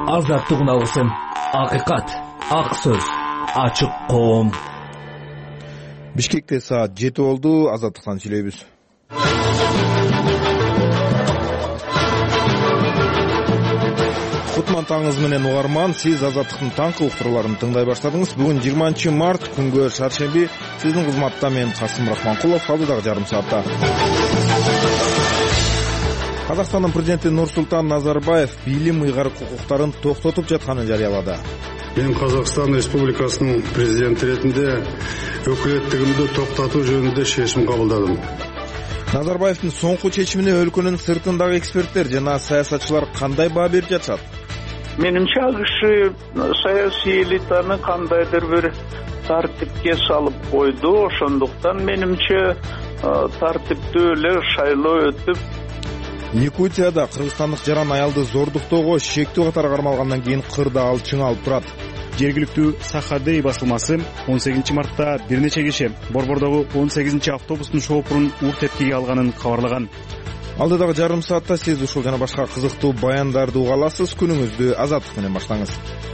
Азаттык үналысын, акыйкат, ак сөз, ачык коом. Бишкекте саат 7 болду. Азаттыктан сүйлөйбүз. Кутман таңыңыз менен угарман, сиз Азаттыктын таңкы уктурууларын тыңдай баштадыңыз. Бүгүн 20 март, күнгө шаршемби. Сиздин кызматта мен Касым Рахманкулов, алдыдагы жарым саатта. Казакстандын президенти Нурсултан Назарбаев билим ыйгарык укуктарын токтотуп жатканын жарыялады. Мен Казакстан Республикасынын президенти ретинде өкүлеттигимди токтотуу жөнүндө чечим кабылдадым. Назарбаевдин соңку чечимине өлкөнүн сыртындагы эксперттер жана саясатчылар кандай баа берип жатышат? Менимче ал киши саясий элитаны кандайдыр бир тартипке салып койду. Ошондуктан менимче тартиптүү эле шайлоо өтүп, Якутияда кыргызстандык жаран аялды зордуктоого шектүү катары кармалгандан кийин кырда ал чыңалып турат. Жергиликтүү Сахадей басылмасы 18 мартта бир нече киши Борбордогу 18 автобустун шоопурун ур тепкиге алганын кабарлаган. Алдыдагы жарым саатта сиз ушул жана башка кызыктуу баяндарды уга аласыз. Күнүңүздү Азаттык менен баштаңыз.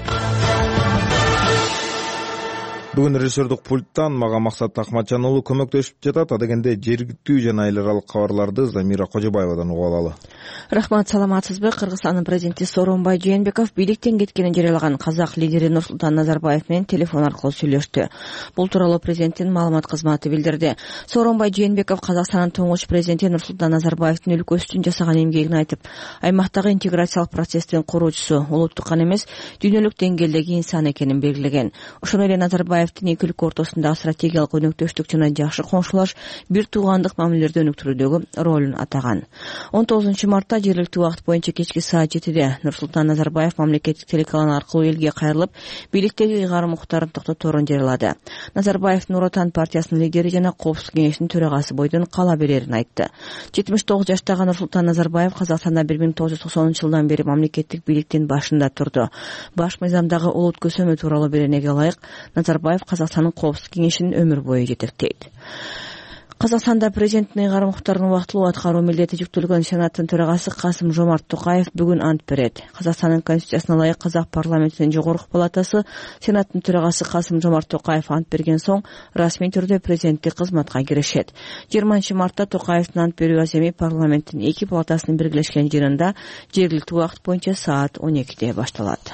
Бүгүн режиссердук пульттан мага Максат Акматжан уулу көмөктөшүп жатат. Адегенде жергиликтүү жана эл аралык кабарларды Замира Кожобаевадан угуп алалы. Рахмат, саламатсызбы? Кыргызстандын президенти Сооронбай Жээнбеков бийликтен кеткенин жарыялаган казак лидери Нурсултан Назарбаев менен телефон аркылуу сүйлөштү. Бул тууралуу президенттин маалымат кызматы билдирди. Сооронбай Жээнбеков Казакстандын туңгуч президенти Нурсултан Назарбаевдин өлкөсү үчүн жасаган эмгегин айтып, аймактагы интеграциялык процесстин куруучусу, улуттук гана эмес, дүйнөлүк деңгээлдеги инсан экенин белгилеген. Ошондой эле Назарбаевдин эки өлкө ортосундагы стратегиялык өнөктөштүк жана жакшы коңшулаш, бир туугандык мамилелерди өнүктүрүүдөгү ролун атаган. 19 мартта жергиликтүү убакыт боюнча кечки саат 7-де Нурсултан Назарбаев мамлекеттик телеканал аркылуу элге кайрылып, бийликтеги ыйгарым укуктарын токтоторун жарыялады. Назарбаев Нур Отан партиясынын лидери жана Коопсуздук кеңешинин төрагасы бойдон кала берерин айтты. 79 жаштагы Нурсултан Назарбаев Казакстанда 1990-жылдан бери мамлекеттик бийликтин башында турду. Баш мыйзамдагы улут көсөмү тууралуу беренеге ылайык Назарбаев Казакстандын Коопсуздук кеңешинин өмүр бою жетектейт. Казакстанда президенттин ыйгарым укуктарын убактылуу аткаруу милдети жүктөлгөн Сенаттын төрагасы Касым-Жомарт Токаев бүгүн ант берет. Казакстандын конституциясына ылайык Казак парламентинин жогорку палатасы Сенаттын төрагасы Касым-Жомарт Токаев ант берген соң расмий түрдө президенттик кызматка киришет. 20 мартта Токаевдин ант берүү аземи парламенттин эки палатасынын биргелешкен жыйынында жергиликтүү убакыт боюнча саат 12-де башталат.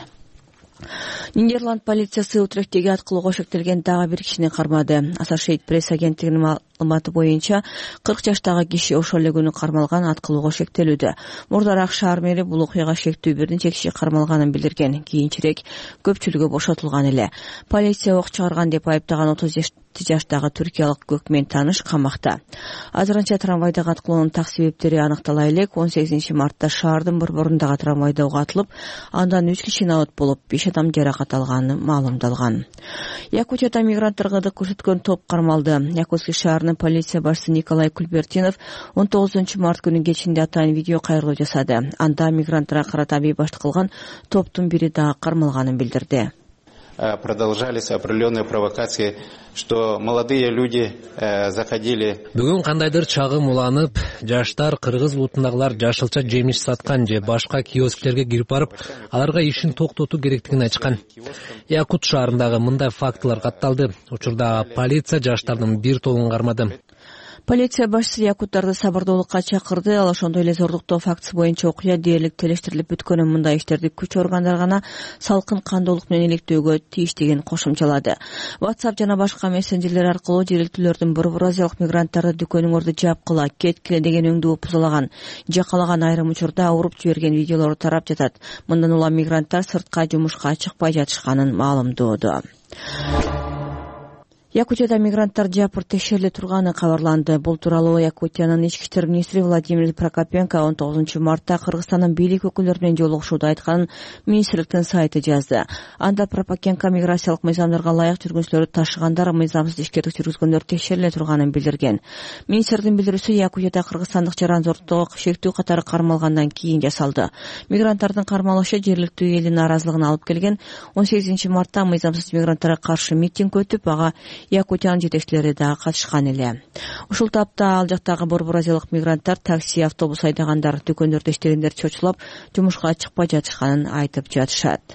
Нидерланд полициясы Утрехттеги аткылоого шектелген дагы бир кишини кармады. Associated Press агенттигинин маалыматы боюнча 40 жаштагы киши ошол эле күнү кармалган аткылоого шектелүүдө. Мурдараак шаар мэри бул окуяга шектүү бир нече киши кармалганын билдирген. Кийинчерээк көпчүлүгү бошотулган эле. Полиция ок чыгарган деп айыптаган 30 жаштагы түркиялык көкмен тааныш камакта. Азырынча трамвайдагы аткылоонун так себептери аныктала элек. 18 мартта шаардын борборундагы трамвайда ок атылып, андан 3 киши абат болуп, 5 адам жаракат алганы маалымдалган. Якутияда мигранттарга да көрсөткөн топ кармалды. Якутский шаарынын полиция башчысы Николай Кульбертинов 19 март күнү кечинде атайын видео кайрылуу жасады. Анда мигранттарга карата бейбаштык кылган топтун бири дагы кармалганын билдирди. Продолжались определенные провокации, что молодые люди заходили. Бүгүн кандайдыр чагым уланып, жаштар кыргыз улутундагылар жашылча жемиш саткан же башка киосктерге кирип барып, аларга ишин токтотуу керектигин айтышкан. Якут шаарындагы мындай фактылар катталды. Учурда полиция жаштардын бир тобун кармады. Полиция башчысы якуттарды сабырдуулукка чакырды. Ал ошондой эле зордуктоо фактысы боюнча окуя дээрлик телештирилип бүткөнүн, мындай иштерди күч органдары гана салкын кандуулук менен иликтөөгө тийиштигин кошумчалады. WhatsApp жана башка мессенджерлер аркылуу жергиликтүүлөрдүн буржуазиялык мигранттарды дүкөнүңөрдү жапкыла, кеткиле деген өңдүү пузалаган, жакалаган айрым учурда уруп жиберген видеолор тарап жатат. Мындан улам мигранттар сыртка жумушка чыкпай жатышканын маалымдоодо. Якутияда мигранттар жапыр текшериле турганы кабарланды. Бул тууралуу Якутиянын ички иштер министри Владимир Прокопенко 19 мартта Кыргызстандын бийлик өкүлдөрү менен жолугушууда айтканын министрликтин сайты жазды. Анда Прокопенко миграциялык мыйзамдарга ылайык жүргүнчүлөрдү ташыгандар, мыйзамсыз ишкердик жүргүзгөндөр текшериле турганын билдирген. Министрдин билдирүүсү Якутияда кыргызстандык жаран зордуктоого шектүү катары кармалгандан кийин жасалды. Мигранттардын кармалышы жергиликтүү элдин нааразылыгына алып келген. 18 мартта мыйзамсыз мигранттарга каршы митинг өтүп, ага Якутиянын жетекчилери да катышкан эле. Ушул тапта ал жактагы Борбор Азиялык мигранттар такси, автобус айдагандар, дүкөндөрдө иштегендер чочулап жумушка чыкпай жатышканын айтып жатышат.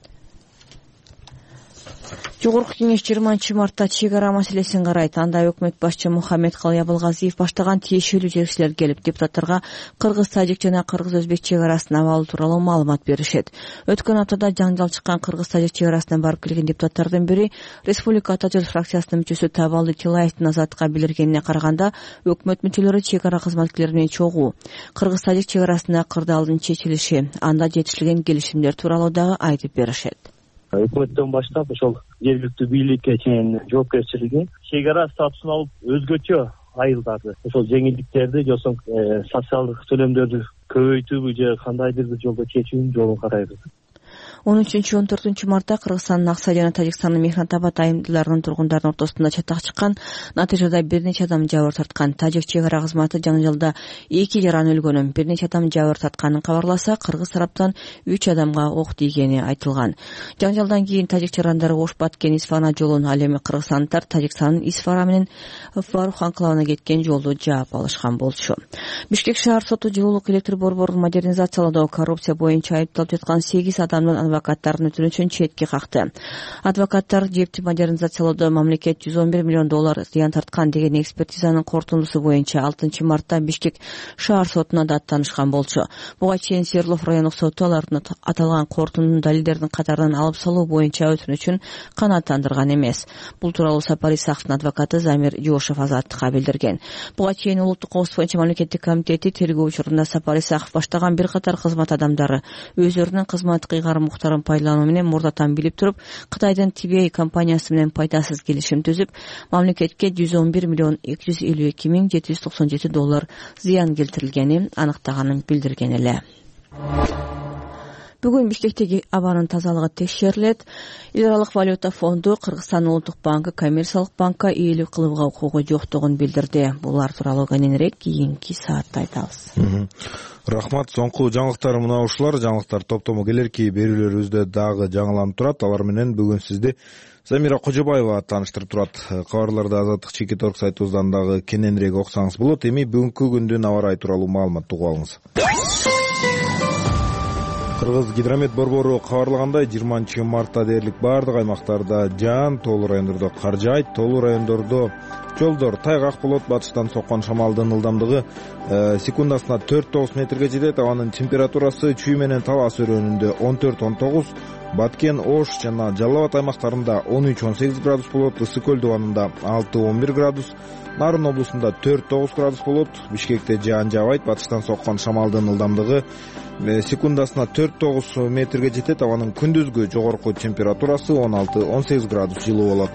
Жогорку кеңеш 20-мартта чек ара маселесин карайт. Анда өкмөт башчы Мухаммедкалый Абылгазиев баштаган тиешелүү жетекчилер келип депутаттарга кыргыз-тажик жана кыргыз-өзбек чек арасынын абалы тууралуу маалымат беришет. Өткөн аптада жаңжал чыккан кыргыз-тажик чек арасына барып келген депутаттардын бири Республика Ата жол фракциясынын мүчөсү Табалды Тилаевдин Азатка билдиргенине караганда, өкмөт мүчөлөрү чек ара кызматкерлери менен чогуу кыргыз-тажик чек арасында кырдаалдын чечилиши, анда жетишилген келишимдер тууралуу дагы айтып беришет. Өкмөттөн баштап ошол жергиликтүү бийликке чейин жоопкерчилиги чек ара статусун алып өзгөчө айылдарды, ошол жеңилдиктерди же социалдык төлөмдөрдү көбөйтүүбү же кандайдыр бир жолдо чечүүнүн жолун карайбыз. 13-14 мартта Кыргызстандын Аксай жана Тажикстандын мехнат абад айымдыларынын тургундарынын ортосунда чатак чыккан. Натыйжада бир нече адам жабыр тарткан. Тажик чек ара кызматы жаңжалда 2 жаран өлгөнүн, бир нече адам жабыр тартканын кабарласа, кыргыз тараптан 3 адамга ок тийгени айтылган. Жаңжалдан кийин тажик жарандары Ош-Баткен-Исфана жолун, ал эми кыргызстандыктар Тажикстандын Исфара менен Фарух анклавына кеткен жолду жаап алышкан болчу. Бишкек шаар соту жылуулук электр борборун модернизациялоодо коррупция боюнча айыпталып жаткан 8 адамдын адвокаттардын өтүнүчүн четке какты. Адвокаттар жепти модернизациялоодо мамлекет $111 миллион зыян тарткан деген экспертизанын корутундусу боюнча 6-мартта Бишкек шаар сотуна да аттанышкан болчу. Буга чейин Свердлов райондук соту алардын аталган корутундун далилдердин катарынан алып салуу боюнча өтүнүчүн канааттандырган эмес. Бул тууралуу Сапар Исаковдун адвокаты Замир Жошев Азаттыкка билдирген. Буга чейин Улуттук коопсуздук боюнча мамлекеттик комитети тергөө учурунда Сапар Исаков баштаган бир катар кызмат адамдары өздөрүнүн кызматтык ыйгарым пайдалануу менен мурдатан билип туруп, Кытайдын TBA компаниясы менен пайдасыз келишим түзүп, мамлекетке $111,22797 зыян келтирилгенин аныктаганын билдирген эле. Бүгүн Бишкектеги абанын тазалыгы текшерилет. Эл аралык валюта фонду Кыргызстан Улуттук банкы коммерциялык банкка ээлик кылууга укугу жоктугун билдирди. Булар тууралуу кененирээк кийинки саатта айтабыз. Рахмат. Соңку жаңылыктар мына ушулар. Жаңылыктар топтому келерки берүүлөрүбүздө дагы жаңыланып турат. Алар менен бүгүн сизди Замира Кожобаева тааныштырып турат. Кабарларды Азаттык Чекит.орг сайтыбыздан дагы кененирээк окусаңыз болот. Эми бүгүнкү күндүн аба ырайы тууралуу маалымат угуп алыңыз. Кыргыз гидромет борбору кабарлагандай, 20-мартта дээрлик бардык аймактарда жаан, тоолуу райондордо кар жаайт, тоолуу райондордо жолдор тайгак болот. Батыштан соккон шамалдын ылдамдыгы секундасына 4-9 метрге жетет. Абанын температурасы Чүй менен Талас өрөөнүндө 14-19, Баткен, Ош жана Жалал Абад аймактарында 13-18 градус болот. Ысык көл дубанында 6-11 градус, Нарын облусунда 4-9 градус болот. Бишкекте жаан жаабайт. Батыштан соккон шамалдын ылдамдыгы секундасына 4-9 метрге жетет. Абанын күндүзгү жогорку температурасы 16-18 градус жылуу болот.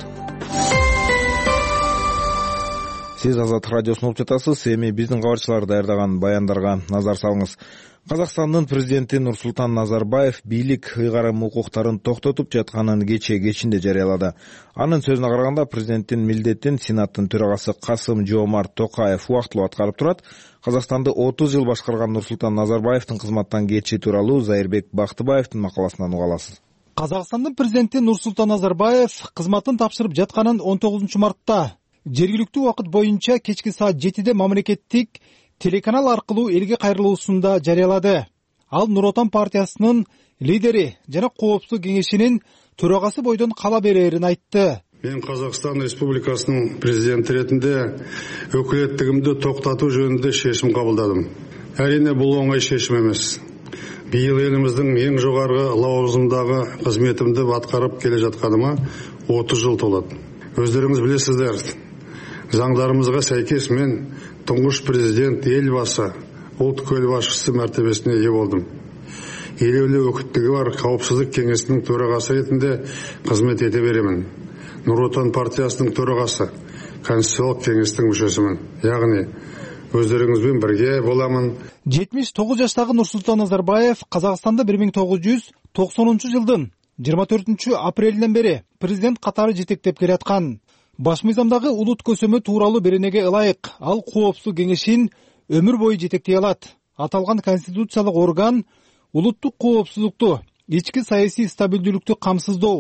Сиз Азат радиосун угуп жатасыз. Эми биздин кабарчылар даярдаган баяндарга назар салыңыз. Казакстандын президенти Нурсултан Назарбаев бийлик ыйгарым укуктарын токтотуп жатканын кечинде жарыялады. Анын сөзүнө караганда, президенттин милдетин Сенаттын төрагасы Касым-Жомарт Токаев убактылуу аткарып турат. Казакстанды 30 жыл башкарган Нурсултан Назарбаевдин кызматтан кетиши тууралуу Зайырбек Бактыбаевдин макаласынан уга аласыз. Казакстандын президенти Нурсултан Назарбаев кызматын тапшырып жатканын 19-мартта жергиликтүү убакыт боюнча кечки саат 7-де мамлекеттик телеканал аркылуу элге кайрылуусунда жарыялады. Ал Нур Отан партиясынын лидери жана коопсуздук кеңешинин төрагасы бойдон кала берерин айтты. Мен Казакстан Республикасынын президенти ретинде өкүлеттигимди токтотуу жөнүндө чечим кабылдадым. Әрине бул оңой чечим эмес. Быйыл элимиздин эң жогорку лауазымдагы кызметимди аткарып келе жатканыма 30 жыл толот. Өздөрүңүз билесиздер, заңдарымызга сайкес мен туңгуш президент Элбасы улут көл башчысы мәртебесине ээ болдум. Элеулүү өкүттүгү бар коопсуздук кеңесинин төрагасы ретинде кызмет эте беремин. Нур Отан партиясынын төрагасы, Конституциялык кеңештин мүчөсүмүн. Ягни өздөрүңүзбен бирге боламын. 79 жаштагы Нурсултан Назарбаев Казакстанда 1990-жылдын 24 апрелинен бери президент катары жетектеп келаткан. Баш мыйзамдагы улут көсөмө тууралуу беренеге ылайык ал коопсуздук кеңешин өмүр бою жетектей алат. Аталган конституциялык орган улуттук коопсуздукту, ички саясий стабилдүүлүктү камсыздоо,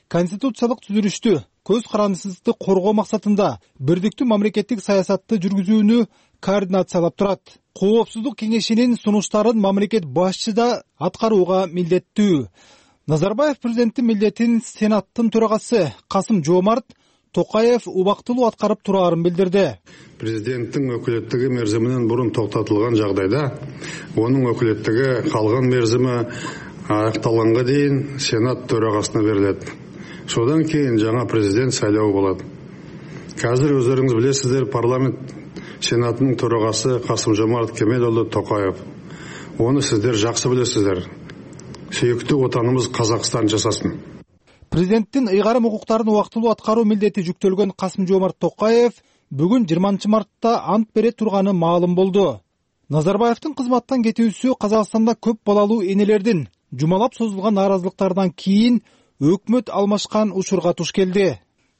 конституциялык түзүлүштү көз карандысыздыкты коргоо максатында бирдиктүү мамлекеттик саясатты жүргүзүүнү координациялап турат. Коопсуздук кеңешинин сунуштарын мамлекет башчысы да аткарууга милдеттүү. Назарбаев президенттин милдетин Сенаттын төрагасы Касым-Жомарт Токаев убактылуу аткарып тураарын билдирди. Президенттин өкүлеттиги мерзиминен бурун токтотулган жагдайда онун өкүлеттиги калган мерзими аякталганга дейин Сенат төрагасына берилет. Содан кейін жаңа президент сайлау болады. Қазір өздеріңіз білесіздер, парламент сенатының төрағасы Касым-Жомарт Кемелұлы Токаев. Оны сіздер жақсы білесіздер. Сүйікті отанымыз Қазақстан жасасын. Президенттин ыйгарым укуктарын убактылуу аткаруу милдети жүктөлгөн Касым-Жомарт Токаев бүгүн 20 мартта ант бере турганы маалым болду. Назарбаевдин кызматтан кетүүсү Казакстанда көп балалуу энелердин жумалап созулган нааразылыктардан кийин өкмөт алмашкан учурга туш келди.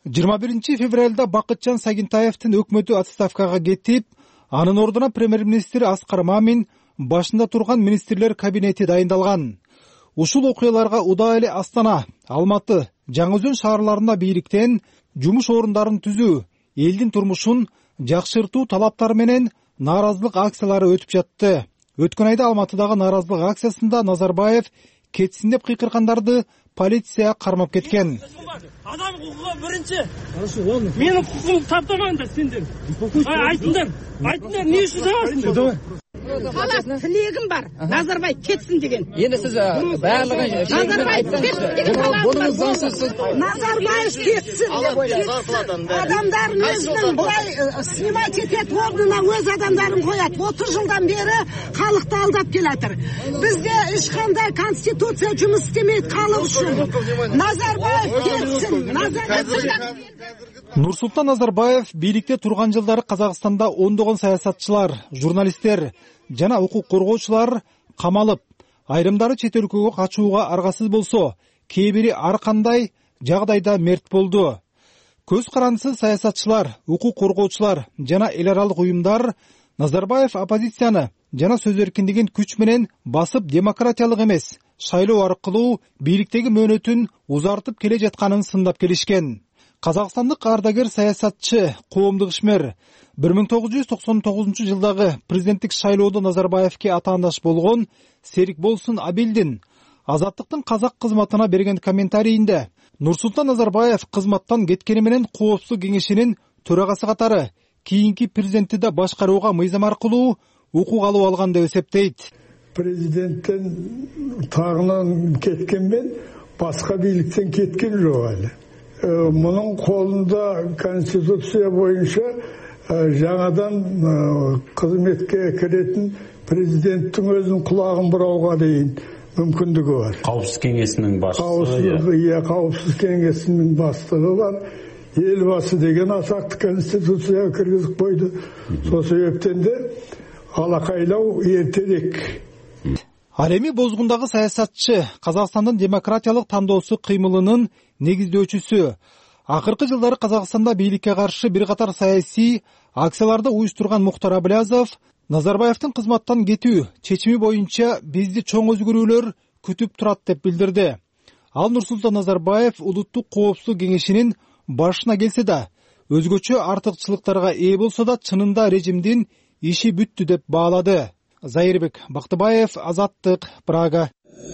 21 февралда Бакытжан Сагинтаевдин өкмөтү отставкага кетип, анын ордуна премьер-министр Аскар Мамин башында турган министрлер кабинети дайындалган. Ушул окуяларга удаа эле Астана, Алматы, Жаңы Өзөн шаарларында бийликтен жумуш орундарын түзүү, элдин турмушун жакшыртуу талаптары менен нааразылык акциялары өтүп жатты. Өткөн айда Алматыдагы нааразылык акциясында Назарбаев кетсин деп кыйкыргандарды полиция кармап кеткен. Адам укугу биринчи. Менин укугумду таптамаңдар сендер. Айтыңдар, эмне үчүн чыгасыңдар? Халат тилегим бар. Назарбаев кетсин деген. Енді сіз барлығын Назарбаев кетсин деген бұныңыз заңсыз. Назарбаев кетсин деп адамдарын өзүнүн былай снимать етет, ордуна өз адамдарын коят. 30 жылдан бери халыкты алдап келатыр. Бизде эч кандай конституция жұмыс істемейт халық үчүн. Назарбаев кетсин. Нурсултан Назарбаев бийликте турган жылдары Казакстанда ондогон саясатчылар, журналисттер жана укук коргоочулар камалып, айрымдары чет өлкөгө качууга аргасыз болсо, кээ бири ар кандай жагдайда мерт болду. Көз карандысыз саясатчылар, укук коргоочулар жана эл аралык уюмдар Назарбаев оппозицияны жана сөз эркиндигин күч менен басып демократиялык эмес, шайлоо аркылуу бийликтеги мөөнөтүн узартып келе жатканын сындап келишкен. Казакстандык ардагер саясатчы, коомдук ишмер 1999 жылдагы президенттик шайлоодо Назарбаевке атаандаш болгон Серик Болсун Абилдин Азаттыктын казак кызматына берген комментарийинде Нурсултан Назарбаев кызматтан кеткени менен Коопсуздук кеңешинин төрагасы катары кийинки президентти да башкарууга мыйзам аркылуу укук алып алган деп эсептейт. Президенттен тагынан кеткенмен башка бийликтен кеткен жок эле. Мунун колунда конституция боюнча жаңадан кызметке киретін президенттің өзінің құлағын бұрауға дейін мүмкіндігі бар. Қауіпсіз кеңесінің басшысы. Қауіпсіз кеңесінің бастығы бар. Елбасы деген атақты конституцияға кіргізіп қойды. Сол себептен де алақайлау ертерек. Ал эми бозгундагы саясатчы, Казакстандын демократиялык тандоосу кыймылынын негиздөөчүсү. Акыркы жылдары Казакстанда бийликке каршы бир катар саясий акцияларды уюштурган Мухтар Аблязов Назарбаевдин кызматтан кетүү чечими боюнча бизди чоң өзгөрүүлөр күтүп турат деп билдирди. Ал Нурсултан Назарбаев улуттук коопсуздук кеңешинин башына келсе да, өзгөчө артыкчылыктарга ээ болсо да чынында режимдин иши бүттү деп баалады. Зайырбек Бактыбаев, Азаттык, Прага.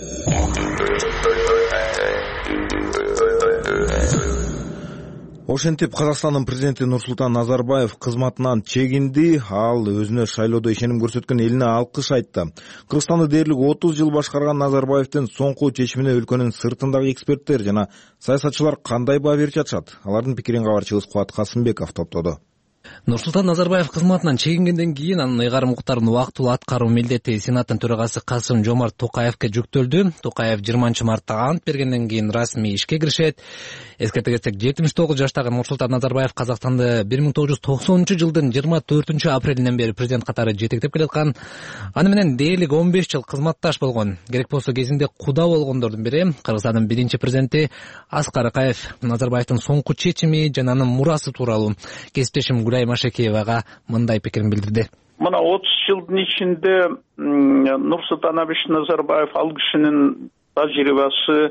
Ошентип Казакстандын президенти Нурсултан Назарбаев кызматынан чегинди. Ал өзүнө шайлоодо ишеним көрсөткөн элине алкыш айтты. Кыргызстанды дээрлик 30 жыл башкарган Назарбаевдин соңку чечимине өлкөнүн сыртындагы эксперттер жана саясатчылар кандай баа берип жатышат? Алардын пикирин кабарчыбыз Кубат Касымбеков топтоду. Нурсултан Назарбаев кызматынан чегингенден кийин анын ыйгарым укуктарын убактылуу аткаруу милдети Сенаттын төрагасы Касым-Жомарт Токаевке жүктөлдү. Токаев 20 мартта ант бергенден кийин расмий ишке киришет. Эскерте кетсек, 79 жаштагы Нурсултан Назарбаев Казакстанды 1990 жылдын 24 апрелинен бери президент катары жетектеп келаткан. Аны менен дээрлик 15 жыл кызматташ болгон. Керек болсо кезинде куда болгондордун бири Кыргызстандын биринчи президенти Аскар Акаев Назарбаевдин соңку чечими жана анын мурасы тууралуу кесиптешим Гүлай Машекеевага мындай пикирин билдирди. Мына 30 жылдын ичинде Нурсултан Абишевич Назарбаев ал кишинин тажрыйбасы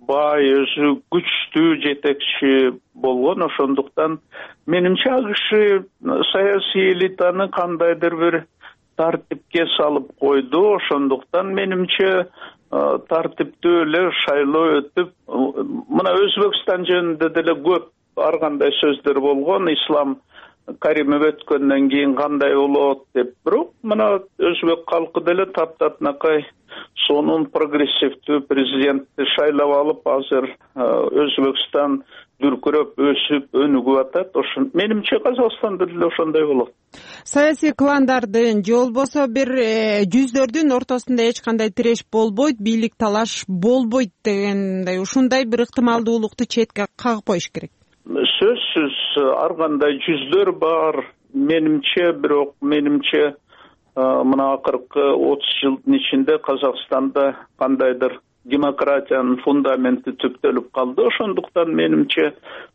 бай, өзү күчтүү жетекчи болгон. Ошондуктан менимче ал киши саясий элитаны кандайдыр бир тартипке салып койду. Ошондуктан менимче тартиптүү эле шайлоо өтүп, мына Өзбекстан жөнүндө деле көп ар кандай сөздөр болгон. Ислам Каримов өткөндөн кийин кандай болот деп, бирок мына өзбек калкы деле таптатынакай сонун прогрессивдүү президентти шайлап алып, азыр Өзбекстан дүркүрөп өсүп өнүгүп атат. Ошон менимче Казакстанда деле ошондой болот. Саясий кландардын же болбосо бир жүздөрдүн ортосунда эч кандай тиреш болбойт, бийлик талаш болбойт дегендей ушундай бир ыктымалдуулукту четке кагып коюш керек. Сөзсүз ар кандай жүздөр бар. Менимче, бирок менимче мына акыркы 30 жылдын ичинде Казакстанда кандайдыр демократиянын фундаменти түптөлүп калды. Ошондуктан менимче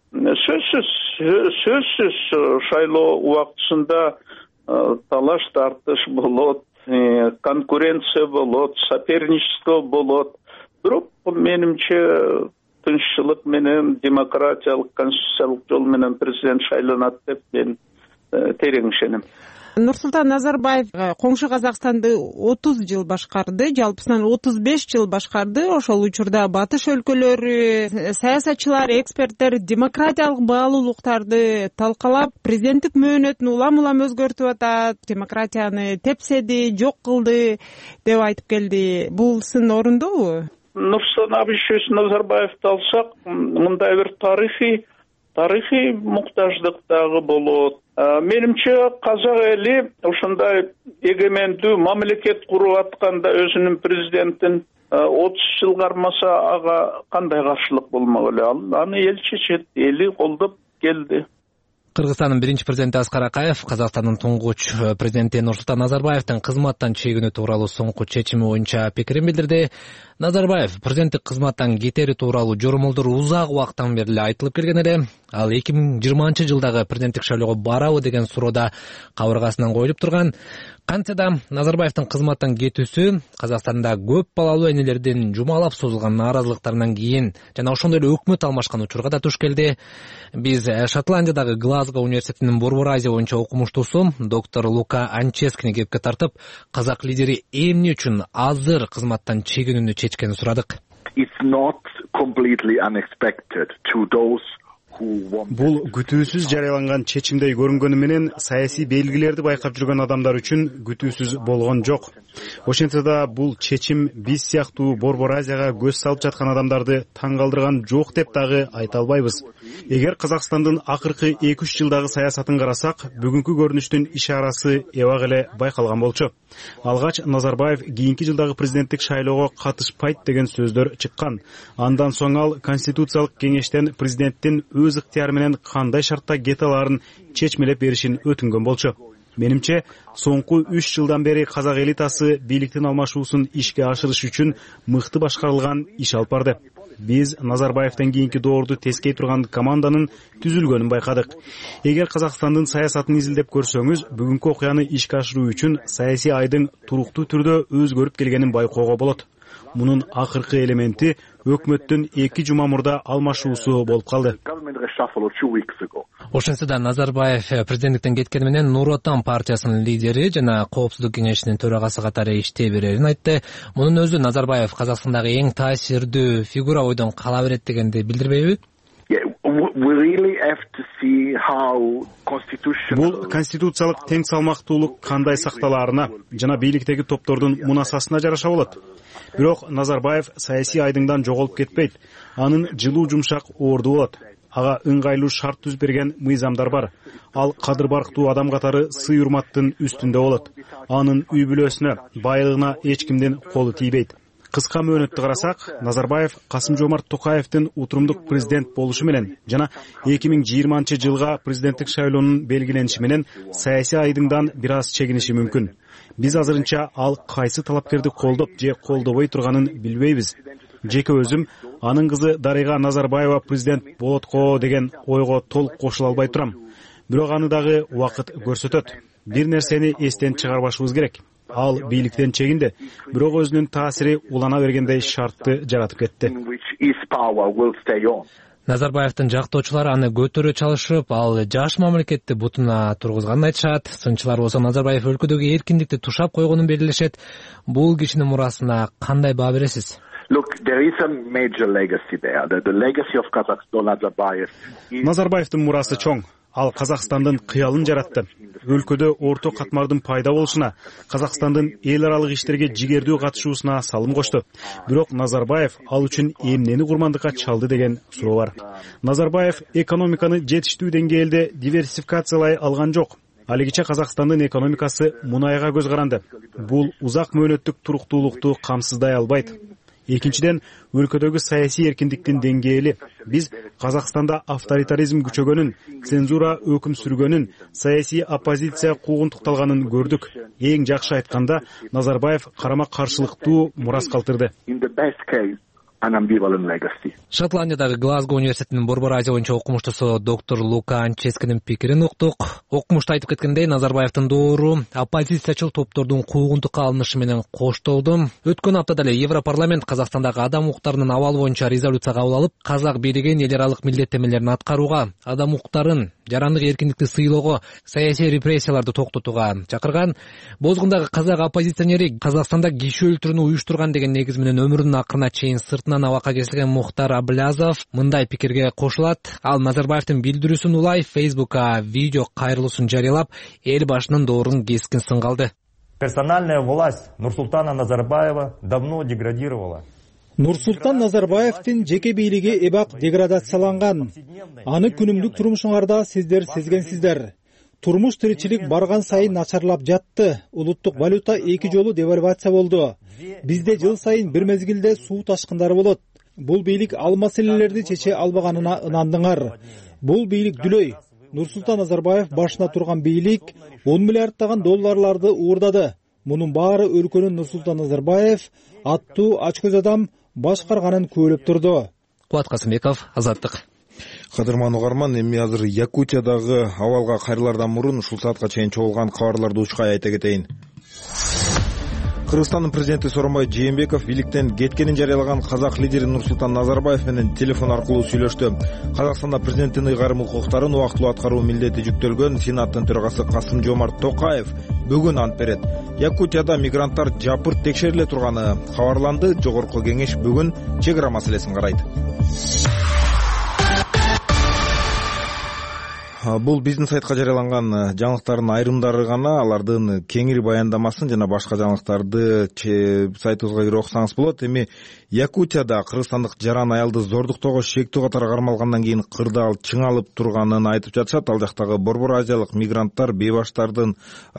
сөзсүз шайлоо убактысында талаш тартыш болот, конкуренция болот, соперничество болот. Бирок менимче тынччылык менен демократиялык конституциялык жол менен президент шайланат деп мен терең ишенем. Нурсултан Назарбаев коңшу Казакстанды 30 жыл башкарды, жалпысынан 35 жыл башкарды. Ошол учурда батыш өлкөлөрү, саясатчылар, эксперттер демократиялык баалуулуктарды талкалап, президенттик мөөнөтүн улам-улам өзгөртүп атат, демократияны тепседи, жок кылды деп айтып келди. Бул сын орундуубу? Нурсултан Абишевич Назарбаевди алсак, мындай бир тарыхый муктаждык дагы болот. Менимче казак эли ушундай эгемендүү мамлекет куруп атканда өзүнүн президентин 30 жыл кармаса ага кандай каршылык болмок эле? Аны эл чечет, эли колдоп келди. Кыргызстандын биринчи президенти Аскар Акаев Казакстандын туңгуч президенти Нурсултан Назарбаевдин кызматтан чегинүү тууралуу соңку чечими боюнча пикирин билдирди. Назарбаев президенттик кызматтан кетери тууралуу жормолдор узак убакыттан бери эле айтылып келген эле. Ал 2020-жылдагы президенттик шайлоого барабы деген суроодо кабыргасынан коюлуп турган. Кантсе да Назарбаевдин кызматтан кетүүсү Казакстанда көп балалуу энелердин жумалап созулган нааразылыктарынан кийин жана ошондой эле өкмөт алмашкан учурга да туш келди. Биз Шотландиядагы Глазго университетинин Борбор Азия боюнча окумуштуусу доктор Лука Анческини кепке тартып, казак лидери эмне үчүн азыр кызматтан чегинүүнү чечкенин сурадык. Бул күтүүсүз жарыяланган чечимдей көрүнгөнү менен саясий белгилерди байкап жүргөн адамдар үчүн күтүүсүз болгон жок. Ошентсе да бул чечим биз сыяктуу Борбор Азияга көз салып жаткан адамдарды таң калтырган жок деп дагы айта албайбыз. Эгер Казакстандын акыркы 2-3 жылдагы саясатын карасак, бүгүнкү көрүнүштүн ишарасы эбак эле байкалган болчу. Алгач Назарбаев кийинки жылдагы президенттик шайлоого катышпайт деген сөздөр чыккан. Андан соң ал Конституциялык кеңештен президенттин өз ыктыяры менен кандай шартта кете аларын чечмелеп беришин өтүнгөн болчу. Менимче, соңку 3 жылдан бери казак элитасы бийликтин алмашуусун ишке ашырыш үчүн мыкты башкарылган иш алып барды. Биз Назарбаевден кийинки доорду тескей турган команданын түзүлгөнүн байкадык. Эгер Казакстандын саясатын изилдеп көрсөңүз, бүгүнкү окуяны ишке ашыруу үчүн саясий айдың туруктуу түрдө өзгөрүп келгенин байкоого болот. Мунун акыркы элементи өкмөттүн 2 жума мурда алмашуусу болуп калды. Ошентсе да Назарбаев президенттиктен кеткени менен Нур Отан партиясынын лидери жана Коопсуздук кеңешинин төрагасы катары иштей берерин айтты. Мунун өзү Назарбаев Казакстандагы эң таасирдүү фигура бойдон кала берет дегенди билдирбейби? Бул конституциялык тең салмактуулук кандай сакталаарына жана бийликтеги топтордун мунасасына жараша болот. Бирок Назарбаев саясий айдыңдан жоголуп кетпейт. Анын жылуу жумшак орду болот. Ага ыңгайлуу шарт түзүп берген мыйзамдар бар. Ал кадыр барктуу адам катары сый урматтын үстүндө болот. Анын үй бүлөсүнө, байлыгына эч кимдин колу тийбейт. Кыска мөөнөттү карасак, Назарбаев Касым-Жомарт Токаевдин утурумдук президент болушу менен жана 2020-жылга президенттик шайлоонун белгилениши менен саясий айдыңдан бир аз чегиниши мүмкүн. Биз азырынча ал кайсы талапкерди колдоп же колдобой турганын билбейбиз. Жеке өзүм анын кызы Дарига Назарбаева президент болот го деген ойго толук кошула албай турам. Бирок аны дагы убакыт көрсөтөт. Бир нерсени эстен чыгарбашыбыз керек. ал бийликтен чегинди, бирок өзүнүн таасири улана бергендей шартты жаратып кетти. Назарбаевдин жактоочулары аны көтөрө чалышып, ал жаш мамлекетти бутуна тургузганын айтышат. Сынчылар болсо Назарбаев өлкөдөгү эркиндикти тушап койгонун белгилешет. Бул кишинин мурасына кандай баа бересиз? Назарбаевдин мурасы чоң. Ал Казакстандын кыялын жаратты. Өлкөдө орто катмардын пайда болушуна, Казакстандын эл аралык иштерге жигердүү катышуусуна салым кошту. Бирок Назарбаев ал үчүн эмнени курмандыкка чалды деген суроо бар. Назарбаев экономиканы жетиштүү деңгээлде диверсификациялай алган жок. Алигиче Казакстандын экономикасы мунайга көз каранды. Бул узак мөөнөттүк туруктуулукту камсыздай албайт. Экинчиден, өлкөдөгү саясий эркиндиктин деңгээли. Биз Казакстанда авторитаризм күчөгөнүн, цензура өкүм сүргөнүн, саясий оппозиция куугунтукталганын көрдүк. Эң жакшы айтканда, Назарбаев карама каршылыктуу мурас калтырды. Шотландиядагы Глазго университетинин Борбор Азия боюнча окумуштусу доктор Лука Анческинин пикирин уктук. Окумушта айтып кеткендей, Назарбаевдин доору оппозициячыл топтордун куугунтукка алынышы менен коштолду. Өткөн аптада эле Европарламент Казакстандагы адам укуктарынын абалы боюнча резолюция кабыл алып, казак бийлигин эл аралык милдеттенмелерин аткарууга, адам укуктарын, жарандык эркиндикти сыйлоого, саясий репрессияларды токтотууга чакырган. Бозгундагы казак оппозиционери Казакстанда киши өлтүрүүнү уюштурган деген негиз менен өмүрүнүн акырына чейин сыртынан абакка кесилген Мухтар Аблязов мындай пикирге кошулат. Ал Назарбаевдин билдирүүсүн улай Фейсбукка видео кайрылуусун жарыялап, эл башынын доорун кескин сынга алды. Персональная власть Нурсултана Назарбаева давно деградировала. Нурсултан Назарбаевдин жеке бийлиги эбак деградацияланган. Аны күнүмдүк турмушуңарда сиздер сезгенсиздер. Турмуш тиричилик барган сайын начарлап жатты. Улуттук валюта 2 жолу девальвация болду. Бизде жыл сайын бир мезгилде суу ташкындары болот. Бул бийлик ал маселелерди чече албаганына ынандыңар. Бул бийлик дүлөй. Нурсултан Назарбаев башына турган бийлик 10 миллиарддаган долларларды уурдады. Мунун баары өлкөнүн Нурсултан Назарбаев аттуу ачкөз адам башкарганын күбөлөп турду. Кубат Касымбеков, Азаттык. Кадырман угарман, эми азыр Якутиядагы абалга кайрылардан мурун ушул саатка чейин чогулган кабарларды учкай айта кетейин. Кыргызстандын президенти Сооронбай Жээнбеков бийликтен кеткенин жарыялаган казак лидери Нурсултан Назарбаев менен телефон аркылуу сүйлөштү. Казакстанда президенттин ыйгарым укуктарын убактылуу аткаруу милдети жүктөлгөн Сенаттын төрагасы Касым-Жомарт Токаев бүгүн ант берет. Якутияда мигранттар жапырт текшериле турганы кабарланды. Жогорку кеңеш бүгүн чек ара маселесин карайт. Бул биздин сайтка жарыяланган жаңылыктардын айрымдары гана, алардын кеңири баяндамасын жана башка жаңылыктарды сайтыбызга кирип окусаңыз болот. Эми Якутияда кыргызстандык жаран аялды зордуктоого шектүү катары кармалгандан кийин кырдаал чыңалып турганын айтып жатышат. Ал жактагы Борбор Азиялык мигранттар бейбаштардан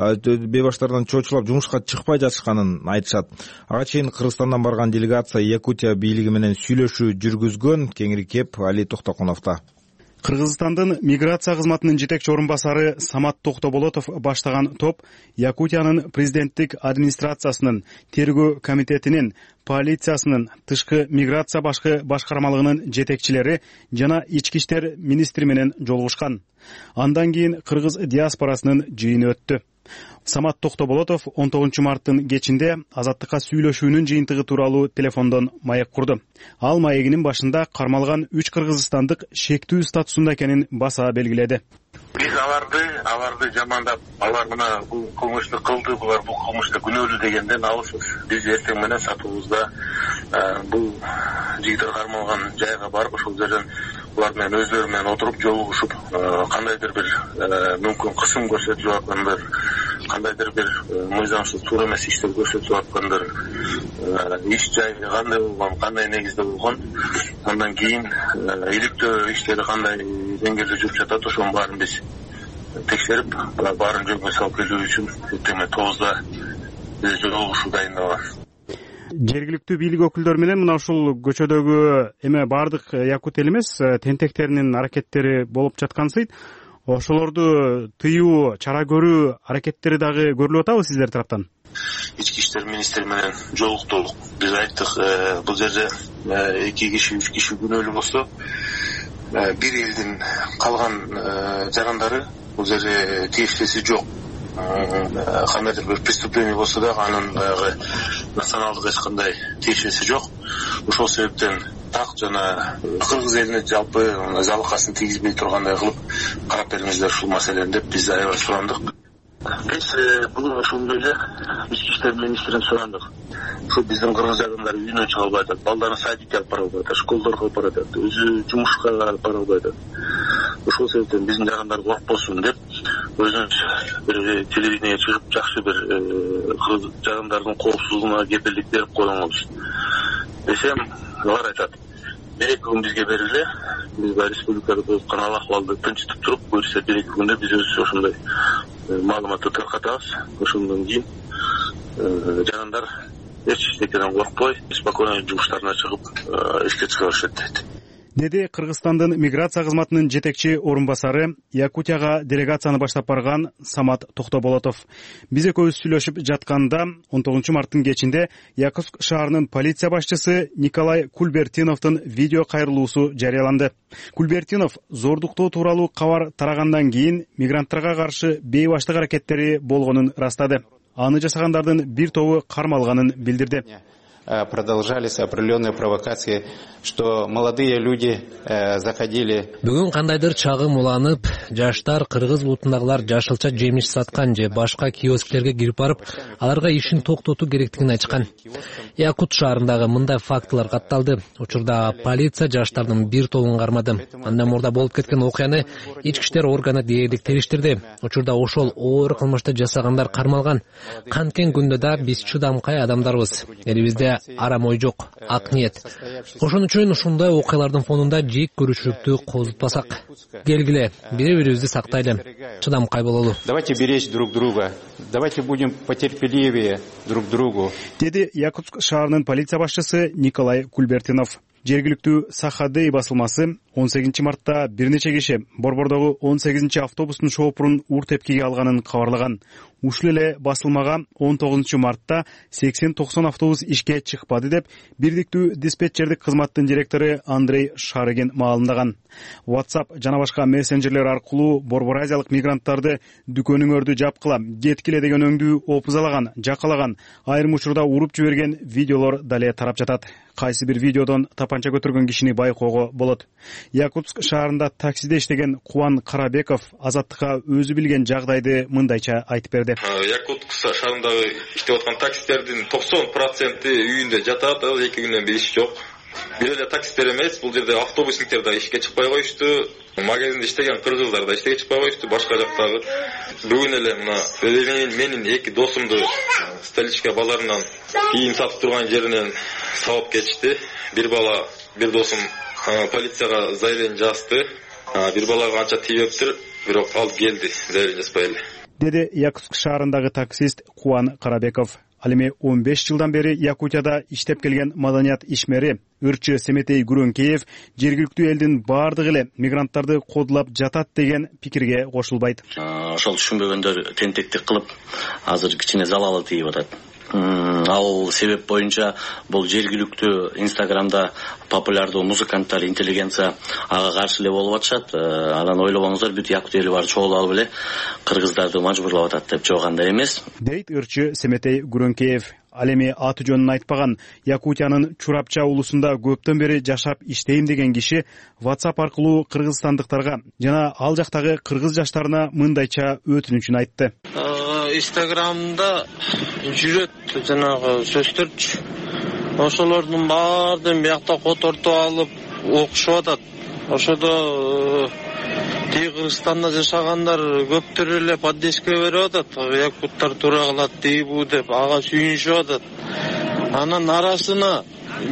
чочулап жумушка чыкпай жатышканын айтышат. Ага чейин Кыргызстандан барган делегация Якутия бийлиги менен сүйлөшүү жүргүзгөн. Кеңири кеп Али Токтокуновдо. Кыргызстандын миграция кызматынын жетекчи орун басары Самат Токтоболотов баштаган топ Якутиянын президенттик администрациясынын, тергөө комитетинин, полициясынын, тышкы миграция башкармалыгынын жетекчилери жана ички иштер министри менен жолугушкан. Андан кийин кыргыз диаспорасынын жыйыны өттү. Самат Токтоболотов 19 марттын кечинде Азаттыкка сүйлөшүүнүн жыйынтыгы тууралуу телефондон маек курду. Ал маегинин башында кармалган 3 кыргызстандык шектүү статусунда экенин баса белгиледи. Биз аларды жамандап, алар мына бул кылмышты кылды, булар бул кылмышта күнөөлүү дегенден алысыз. Биз эртең менен сатуубузда бул жыйынтыгы кармалган жайга барып, ошол жерден булар менен өздөрү менен отуруп жолугушуп, кандайдыр бир мүмкүн кысым көрсөтүп аткандар, кандайдыр бир мыйзамсыз туура эмес иштер көрсөтүп аткандар, иш жайы кандай болгон, кандай негизде болгон, андан кийин иликтөө иштери кандай деңгээлде жүрүп жатат, ошонун баарын биз текшерип, баарын жөнгө салып келүү үчүн эртең 9-да биз жолугушуу дайындабыз. Жергиликтүү бийлик өкүлдөрү менен мына ушул көчөдөгү эме бардык якут эл эмес, тентектеринин аракеттери болуп жаткансыйт. Ошолорду тыюу, чара көрүү аракеттери дагы көрүлүп атабы сиздер тараптан? Ички иштер министри менен жолуктук. Биз айттык, бул жерде 2 киши, 3 киши күнөөлүү болсо, бир элдин калган жарандары бул жерде тиештеси жок. кандайдыр бир преступление болсо да анын баягы националдык эч кандай тиешеси жок. Ошол себептен так жана кыргыз элине жалпы залыкасын тийгизбей тургандай кылып карап бериңиздер ушул маселени деп биз аябай сурандык. Биз бүгүн ошондой эле ички иштер министринен сурандык. Ушул биздин кыргыз адамдар үйүнөн чыга албай атат, балдарын садикке алып бара албай атат, школдорго алып бара атат, өзү жумушка алып бара албай атат. Ошол себептен биздин жарандар коркпосун деп өзүбүз бир телевидение чыгып жакшы бир кыргыз жарандардын коопсуздугуна кепилдик берип коюңуз десем, алар айтат, 1-2 күн бизге бериле, биз республикада болуп аткан ал акыбалды тынчытып туруп, буюрса 1-2 күндө биз өзүбүз ошондой маалыматты таркатабыз. Ошондон кийин жарандар эч эчтекеден коркпой, спокойно жумуштарына чыгып ишке чыга беришет дейт. Деди Кыргызстандын миграция кызматынын жетекчи орун басары, Якутияга делегацияны баштап барган Самат Токтоболотов. Биз экөөбүз сүйлөшүп жатканда 19 марттын кечинде Якутск шаарынын полиция башчысы Николай Кульбертиновдун видео кайрылуусу жарыяланды. Кульбертинов зордуктоо тууралуу кабар тарагандан кийин мигранттарга каршы бейбаштык аракеттери болгонун ырастады. Аны жасагандардын бир тобу кармалганын билдирди. Продолжались определенные провокации, что молодые люди заходили. Бүгүн кандайдыр чагым уланып, жаштар кыргыз улутундагылар жашылча жемиш саткан же башка киосктерге кирип барып, аларга ишин токтотуу керектигин айтышкан. Якут шаарындагы мындай фактылар катталды. Учурда полиция жаштардын бир тобун кармады. Андан мурда болуп кеткен окуяны ички иштер органы дээрлик териштирди. Учурда ошол оор кылмышты жасагандар кармалган. Канткен күндө да биз чыдамкай адамдарбыз. Элибизде арам ой жок, ак ниет. Ошон үчүн ушундай окуялардын фонунда жек көрүүчүлүктү козутпасак, келгиле, бири-бирибизди сактайлы, чыдамкай бололу. Давайте беречь друг друга. Давайте будем потерпеливее друг другу. Деди Якутск шаарынын полиция башчысы Николай Кульбертинов. Жергиликтүү Сахадей басылмасы 18 мартта бир нече киши Борбордогу 18 автобустун шоопурун ур тепкиге алганын кабарлаган. Ушул эле басылмага 19 мартта 80-90 автобус ишке чыкпады деп бирдиктүү диспетчердик кызматтын директору Андрей Шарыгин маалымдаган. WhatsApp жана башка мессенджерлер аркылуу Борбор Азиялык мигранттарды дүкөнүңөрдү жапкыла, кеткиле деген өңдүү опузалаган, жакалаган, айрым учурда уруп жиберген видеолор дале тарап жатат. Кайсы бир видеодон тапанча көтөргөн кишини байкоого болот. Якутск шаарында таксиде иштеген Кубан Карабеков Азаттыкка өзү билген жагдайды мындайча айтып берди. Якутск шаарындагы иштеп аткан таксистердин 90% үйүндө жатат, 2 күндөн бери иш жок. Бир эле таксистер эмес, бул жерде автобусниктер да ишке чыкпай коюшту, магазинде иштеген кыргыздар да ишке чыкпай коюшту, башка жактагы. Бүгүн эле мына менин 2 досумду Столичка базарынан кийим сатып турган жеринен сабап кетишти. Бир бала, бир досум полицияга заявление жазды. Бир балага анча тийбептир, бирок алып келди, заявление жазбай эле. Деди Якутск шаарындагы таксист Кубан Карабеков. Ал эми 15 жылдан бери Якутияда иштеп келген маданият ишмери Ырчы Семетей Гүрөнкеев жергиликтүү элдин бардыгы эле мигранттарды кодулап жатат деген пикирге кошулбайт. Ошол түшүнбөгөндөр тентектик кылып, азыр кичине залалы тийип атат. Ал себеп боюнча бул жергиликтүү Инстаграмда популярдуу музыканттар, интеллигенция ага каршы эле болуп атышат. Анан ойлобоңуздар, бүт Якут эли бар чогулуп алып эле кыргыздарды мажбурлап атат деп жок, андай эмес. Дейт Ырчы Семетей Гүрөнкеев. Ал эми аты жөнүн айтпаган Якутиянын Чурапча улусунда көптөн бери жашап иштейм деген киши WhatsApp аркылуу кыргызстандыктарга жана ал жактагы кыргыз жаштарына мындайча өтүнүчүн айтты. Инстаграмда жүрөт жанагы сөздөрчү. Ошолордун баардыгын биякта котортуп алып окушуп атат. Ошодо Кыргызстанда жашагандар көптөр эле поддержка берип атат. Якуттар туура кылат дейбу деп ага сүйүнүшүп атат. Анан арасына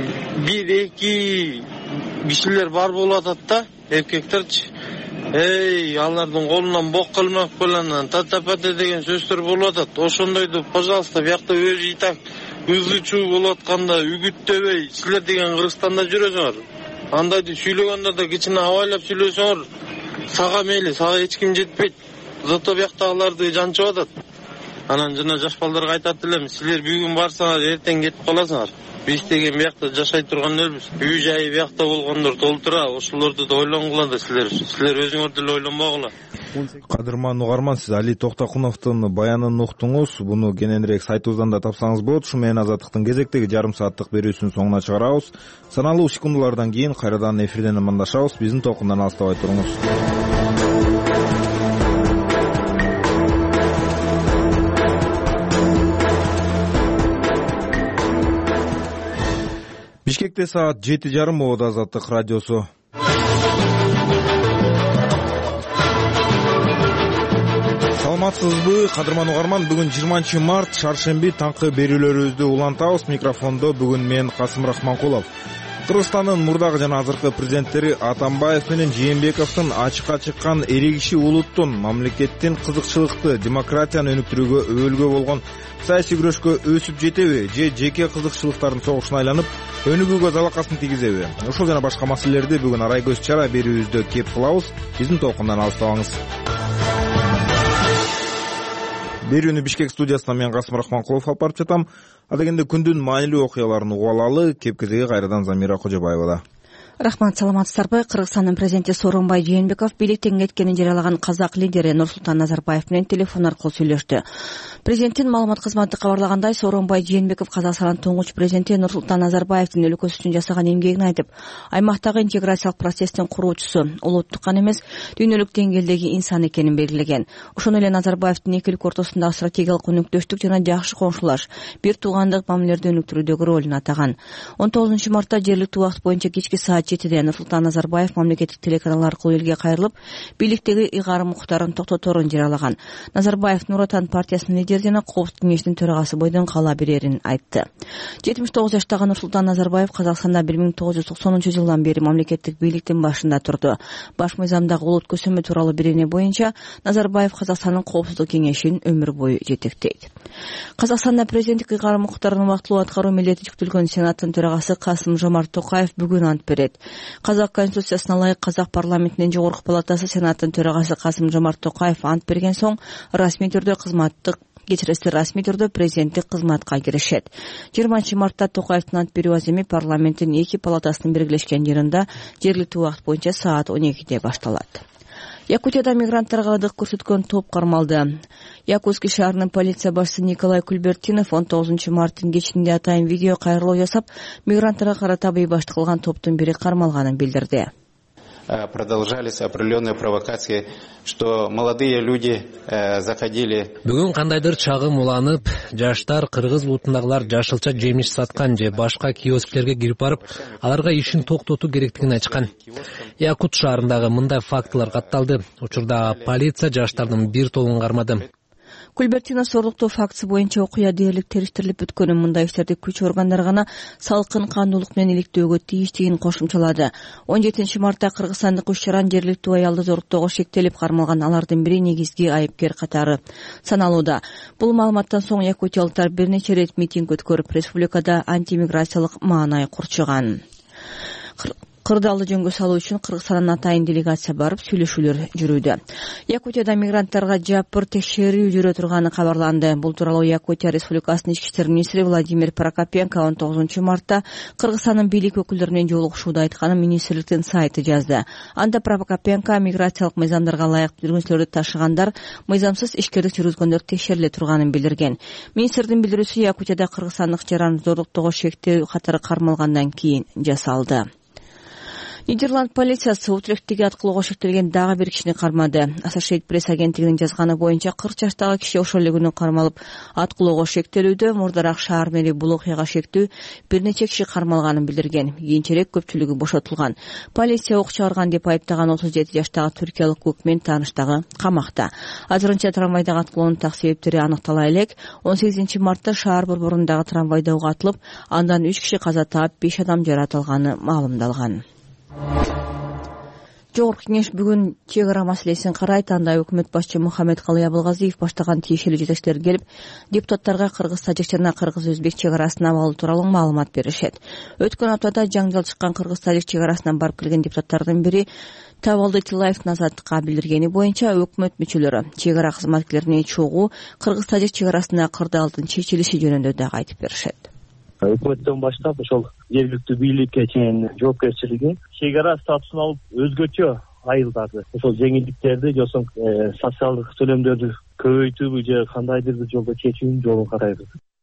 1-2 кишилер бар болуп атат да, эркектерчи. Алардын колунан бок кылмак белән татапата деген сөздөр болуп атат. Ошондойду, пожалуйста, биякта өзү и так ызы-чуу болуп атканда үгүттөбөй, силер деген Кыргызстанда жүрөсүңөр. Андайды сүйлөгөндө да кичине абайлап сүйлөсөңөр, сага мейли, сага эч ким жетпейт. Зато бияктагыларды жанчып атат. Анан жана жаш балдарга айтат элем, силер бүгүн барсаңар, эртең кетип каласыңар. Биз деген биякта жашай турган элбиз. Үй жайы биякта болгондор толтура, ошолорду да ойлонгула да силер өзүңөр деле ойлонбогула. Кадырман угарман, сиз Али Токтокуновдун баянын уктуңуз. Буну кененирээк сайтыбыздан да тапсаңыз болот. Ушу менен Азаттыктын кезектеги жарым сааттык берүүсүнүн соңуна чыгарабыз. Саналуу секундалардан кийин кайрадан эфирден амандашабыз. Биздин толкундан алыстабай туруңуз. Бишкекте саат 7:30, Оодо Азаттык радиосу. Саламатсызбы, кадырман угарман? Бүгүн 20 март, шаршемби, таңкы берүүлөрүбүздү улантабыз. Микрофондо бүгүн мен Касым Рахманкулов. Кыргызстандын мурдагы жана азыркы президенттери Атамбаев менен Жээнбековдун ачыкка чыккан эрегиши улуттун, мамлекеттин кызыкчылыкты, демократияны өнүктүрүүгө өбөлгө болгон саясий күрөшкө өсүп жетеби же жеке кызыкчылыктардын согушуна айланып өнүгүүгө залакасын тийгизеби? Ушул жана башка маселелерди бүгүн арай көз чара берүүбүздө кеп кылабыз. Биздин толкундан алыстабаңыз. Берүүнү Бишкек студиясынан мен Касым Рахманкулов алып барып жатам. Адегенде күндүн маанилүү окуяларын угуп алалы. Кепкезеги кайрадан Замира Кожобаева. Рахмат, саламатсыздарбы? Кыргызстандын президенти Сооронбай Жээнбеков бийликтен кеткенин жарыялаган казак лидери Нурсултан Назарбаев менен телефон аркылуу сүйлөштү. Президенттин маалымат кызматы кабарлагандай, Сооронбай Жээнбеков Казакстандын туңгуч президенти Нурсултан Назарбаевдин өлкөсү үчүн жасаган эмгегин айтып, аймактагы интеграциялык процесстин куруучусу, улуттук гана эмес, дүйнөлүк деңгээлдеги инсан экенин белгилеген. Ошону эле Назарбаевдин эки өлкө ортосундагы стратегиялык өнөктөштүк жана жакшы коңшулаш, бир туугандык мамилелерди өнүктүрүүдөгү ролун атаган. 19 мартта жергиликтүү убакыт боюнча кечки саат 7-де Нурсултан Назарбаев мамлекеттик телеканал аркылуу элге кайрылып, бийликтеги ыйгарым укуктарын токтоторун жарыялаган. Назарбаев Нур Отан партиясынын лидери жана Коопсуздук кеңешинин төрагасы бойдон кала берерин айтты. 79 жаштагы Нурсултан Назарбаев Казакстанда 1990-жылдан бери мамлекеттик бийликтин башында турду. Баш мыйзамдагы улут көсөмө тууралуу берене боюнча Назарбаев Казакстандын Коопсуздук кеңешин өмүр бою жетектейт. Казакстанда президенттик ыйгарым укуктарын убактылуу аткаруу милдети жүктөлгөн Сенаттын төрагасы Касым-Жомарт Токаев бүгүн ант берет. Казак конституциясына ылайык Казак парламентинин жогорку палатасы Сенаттын төрагасы Касым-Жомарт Токаев ант берген соң расмий түрдө президенттик кызматка киришет. 20 мартта Токаевдин ант берүү аземи парламенттин эки палатасынын биргелешкен жыйынында жергиликтүү убакыт боюнча саат 12-де башталат. Якутияда мигранттарга ырдык көрсөткөн топ кармалды. Якутский шаарынын полиция башчысы Николай Кульбертинов 19 марттын кечинде атайын видео кайрылуу жасап, мигранттарга карата бейбаштык кылган топтун бири кармалганын билдирди. Продолжались определенные провокации, что молодые люди заходили. Бүгүн кандайдыр чагым уланып, жаштар кыргыз улутундагылар жашылча жемиш саткан же башка киосклерге кирип барып, аларга ишин токтотуу керектигин айтышкан. Якут шаарындагы мындай фактылар катталды. Учурда полиция жаштардын бир тобун кармады. Кульбертино сорлуктоо фактысы боюнча окуя дээрлик териштирилип бүткөнүн, мындай иштерди күч органдары гана салкын кандуулук менен иликтөөгө тийиштигин кошумчалады. 17 мартта кыргызстандык 3 жаран жергиликтүү аялды зоруктоого шектелип кармалган, алардын бири негизги айыпкер катары саналууда. Бул маалыматтан соң якутиялыктар бир нече ирет митинг өткөрүп, республикада антимиграциялык маанай курчуган. Кырдаалды жөнгө салуу үчүн Кыргызстандан атайын делегация барып сүйлөшүүлөр жүрүүдө. Якутияда мигранттарга жапыр текшерүү жүрө турганы кабарланды. Бул тууралуу Якутия Республикасынын ички иштер министри Владимир Прокопенко 19 мартта Кыргызстандын бийлик өкүлдөрүнүн жолугушууда айтканын министрликтин сайты жазды. Анда Прокопенко миграциялык мыйзамдарга ылайык жүргүнчүлөрдү ташыгандар, мыйзамсыз ишкердик жүргүзгөндөр текшериле турганын билдирген. Министрдин билдирүүсү Якутияда кыргызстандык жаран зорлуктоого шектөө катары кармалгандан кийин жасалды. Нидерланд полициясы Утрехттеги аткылоого шектелген дагы бир кишини кармады. Associated Press агенттигинин жазганы боюнча 40 жаштагы киши ошол эле күнү кармалып аткылоого шектелүүдө. Мурдараак шаар мэри бул окуяга шектүү бир нече киши кармалганын билдирген. Кийинчерээк көпчүлүгү бошотулган. Полиция ок чыгарган деп айыптаган 37 жаштагы түркиялык өкмөт тааныштагы камакта. Азырынча трамвайдагы аткылоонун так себептери аныктала элек. 18 мартта шаар борборундагы трамвайда ок атылып, андан 3 киши каза таап, 5 адам жарат алганы маалымдалган. Жогорку кеңеш бүгүн чек ара маселесин карайт. Анда өкмөт башчы Мухаммедкалый Абылгазиев баштаган тиешелүү жетекчилер келип, депутаттарга кыргыз-тажик жана кыргыз-өзбек чек арасын абалы тууралуу маалымат беришет. Өткөн аптада жаңжал чыккан кыргыз-тажик чек арасынан барып келген депутаттардын бири Табалды Тилаевдин азаттыкка билдиргени боюнча өкмөт мүчөлөрү чек ара кызматкерлерine чогуу кыргыз-тажик чек арасында кырдаалдын чечилиши жөнүндө дагы айтып беришет. Өкмөттөн баштап ошол жергиликтүү бийликке чейин жоопкерчилиги чек ара статусун алып өзгөчө айылдарды, ошол жеңилдиктерди жосоң социалдык төлөмдөрдү көбөйтүүбү же кандайдыр бир жолдо чечүүнүн жолун карайбыз.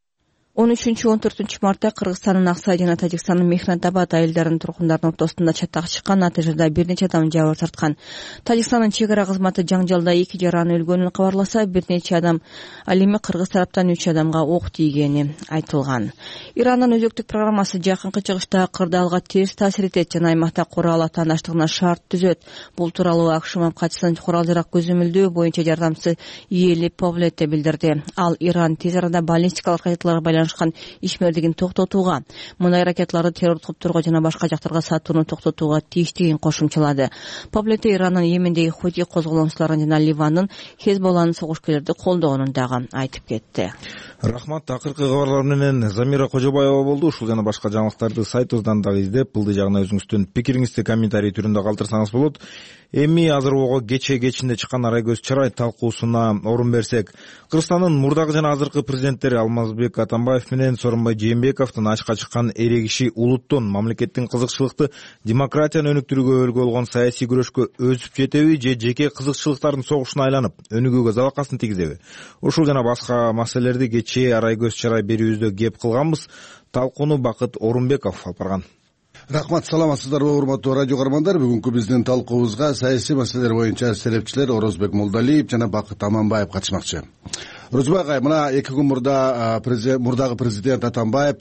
13-14 мартта Кыргызстандын Аксай жана Тажикстандын Мехнатабад айылдарынын тургундарынын ортосунда чатак чыккан. Натыйжада бир нече адам жабыр тарткан. Тажикстандын чек ара кызматы жаңжалда 2 жаран өлгөнүн кабарласа, бир нече адам, ал эми кыргыз тараптан 3 адамга ок тийгени айтылган. Ирандын өзөктүк программасы жакынкы чыгышта кырдаалга терс таасир этет жана аймакта курал атаандаштыгына шарт түзөт. Бул тууралуу АКШ катчысынын курал-жарак көзөмөлдөө боюнча жардамчысы Иели Повлетте билдирди. Ал Иран тез арада баллистикалык ракеталарга байланышкан ишмердигин токтотууга, мындай ракеталарды террордук топторго жана башка жактарга сатууну токтотууга тийиштигин кошумчалады. Повлетте Ирандын Йемендеги Хути козголоочуларын жана Ливандын Хезболланын согушкерлерди колдогонун дагы айтып кетти. Рахмат. Акыркы кабарлар менен Замира Кожобаева болду. Ушул жана башка жаңылыктарды сайтыбыздан дагы издеп, бул жагына өзүңүздүн пикириңизди комментарий түрүндө калтырсаңыз болот. Эми азыр ого кечинде чыккан Арай көз чарай талкуусуна орун берсек, Кыргызстандын мурдагы жана азыркы президенттери Алмазбек Атамбаев менен Сооронбай Жээнбековдун ачка чыккан эрегиши улуттун мамлекеттин кызыкчылыкты демократияны өнүктүрүүгө өлгө болгон саясий күрөшкө өсүп жетеби же жеке кызыкчылыктардын согушуна айланып өнүгүүгө залакасын тийгизеби? Ушул жана башка маселелерди кечээ Арай көз чарай берүүбүздө кеп кылганбыз. Талкууну Бакыт Орунбеков алып барган. Рахмат, саламатсыздарбы урматтуу радио каармандар. Бүгүнкү биздин талкуубузга саясий маселелер боюнча серепчилер Орозбек Молдалиев жана Бакыт Аманбаев катышмакчы. Орозбек агай, мына 2 күн мурда мурдагы президент Атамбаев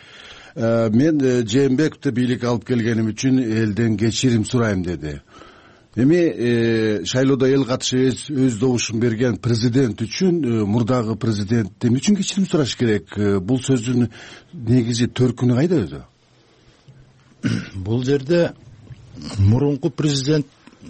мен Жээнбековду бийликке алып келгеним үчүн элден кечирим сурайм деди. Эми шайлоодо эл катышып өз добушун берген президент үчүн мурдагы президент эмне үчүн кечирим сураш керек? Бул сөздүн негизи төркүнү кайда өзү? Бул жерде мурунку президент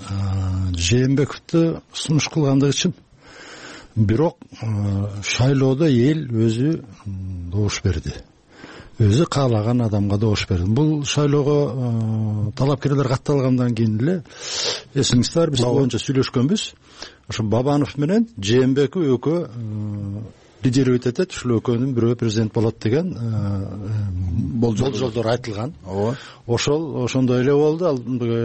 Жээнбековду сунуш кылгандыгы чын. Бирок шайлоодо эл өзү добуш берди. Өзү каалаган адамга добуш берди. Бул шайлоого талапкерлер катталгандан кийин эле эсиңизде бар, биз боюнча сүйлөшкөнбүз. Ошо Бабанов менен Жээнбеков экөө лидерировать этет, ушул экөөнүн бирөө президент болот деген болжолдор айтылган. Ошондой эле болду.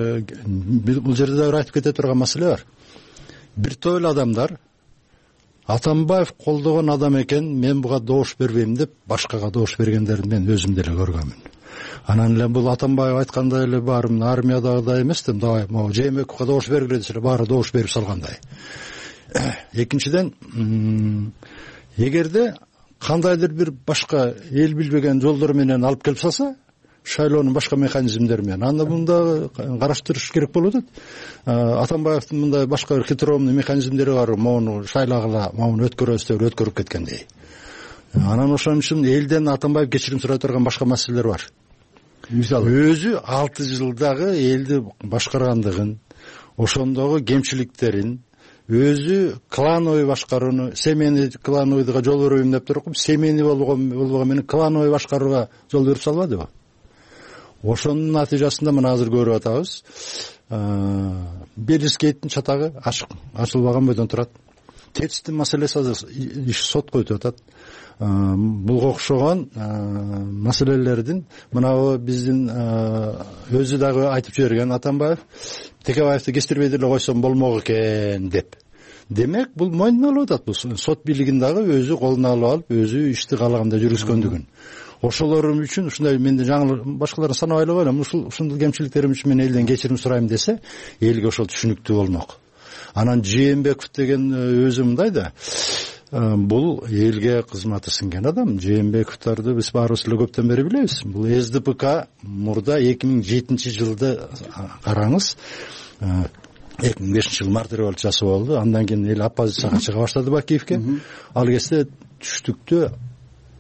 Бул жерде да айтып кете турган маселе бар. Бир топ эле адамдар Атамбаев колдогон адам экен, мен буга добуш бербейм деп башкага добуш бергендерди мен өзүм деле көргөнмүн. Анан эле бул Атамбаев айткандай эле баары армиядагыдай эмес да, давай могу Жээнбековго добуш бергиле десе баары добуш берип салгандай. Экинчиден, эгерде кандайдыр бир башка эл билбеген жолдор менен алып келип салса, шайлоонун башка механизмдери менен анда мында караштырыш керек болуп атат. Атамбаевдин мындай башка бир хитроомный механизмдери бар, моуну шайлagыла, моуну өткөрөбүз деп өткөрүп кеткендей. Анан ошон үчүн элден Атамбаев кечирим сурай турган башка маселелер бар. Мисалы, өзү 6 жылдагы элди башкаргандыгын, ошондогу кемчиликтерин, өзү клановый башкарууну, семейный клановыйга жол бербейм деп туруп, семейный болбогон менен клановый башкарууга жол берип салбадыбы? Ошонун натыйжасында мына азыр көрүп атабыз. Белискейттин чатагы ачылбаган бойдон турат. Тетистин маселеси азыр иш сотко өтүп атат. Буга окшогон маселелердин мына биздин өзү дагы айтып жиберген Атамбаев, Текебаевди кестирбей деле койсом болмок экен деп. Демек, бул мойнуна алып атат. Бул сот бийлигин дагы өзү колуна алып, өзү ишти каалагандай жүргүзгөндүгүн. Ошолорум үчүн ушундай менде жаңы башкаларын санабай эле коелам. Ушундай кемчиликтерим үчүн мен элден кечирим сурайм десе, элге ошол түшүнүктүү болмок. Анан Жээнбеков деген өзү мындай да, бул элге кызматы сиңген адам. Жээнбековдорду биз баарыбыз эле көптөн бери билебиз. Бул СДПК мурда 2007-жылда караңыз, 2005 жыл март революциясы болду. Андан кийин эл оппозицияга чыга баштады Бакиевке. Ал кезде түштүктө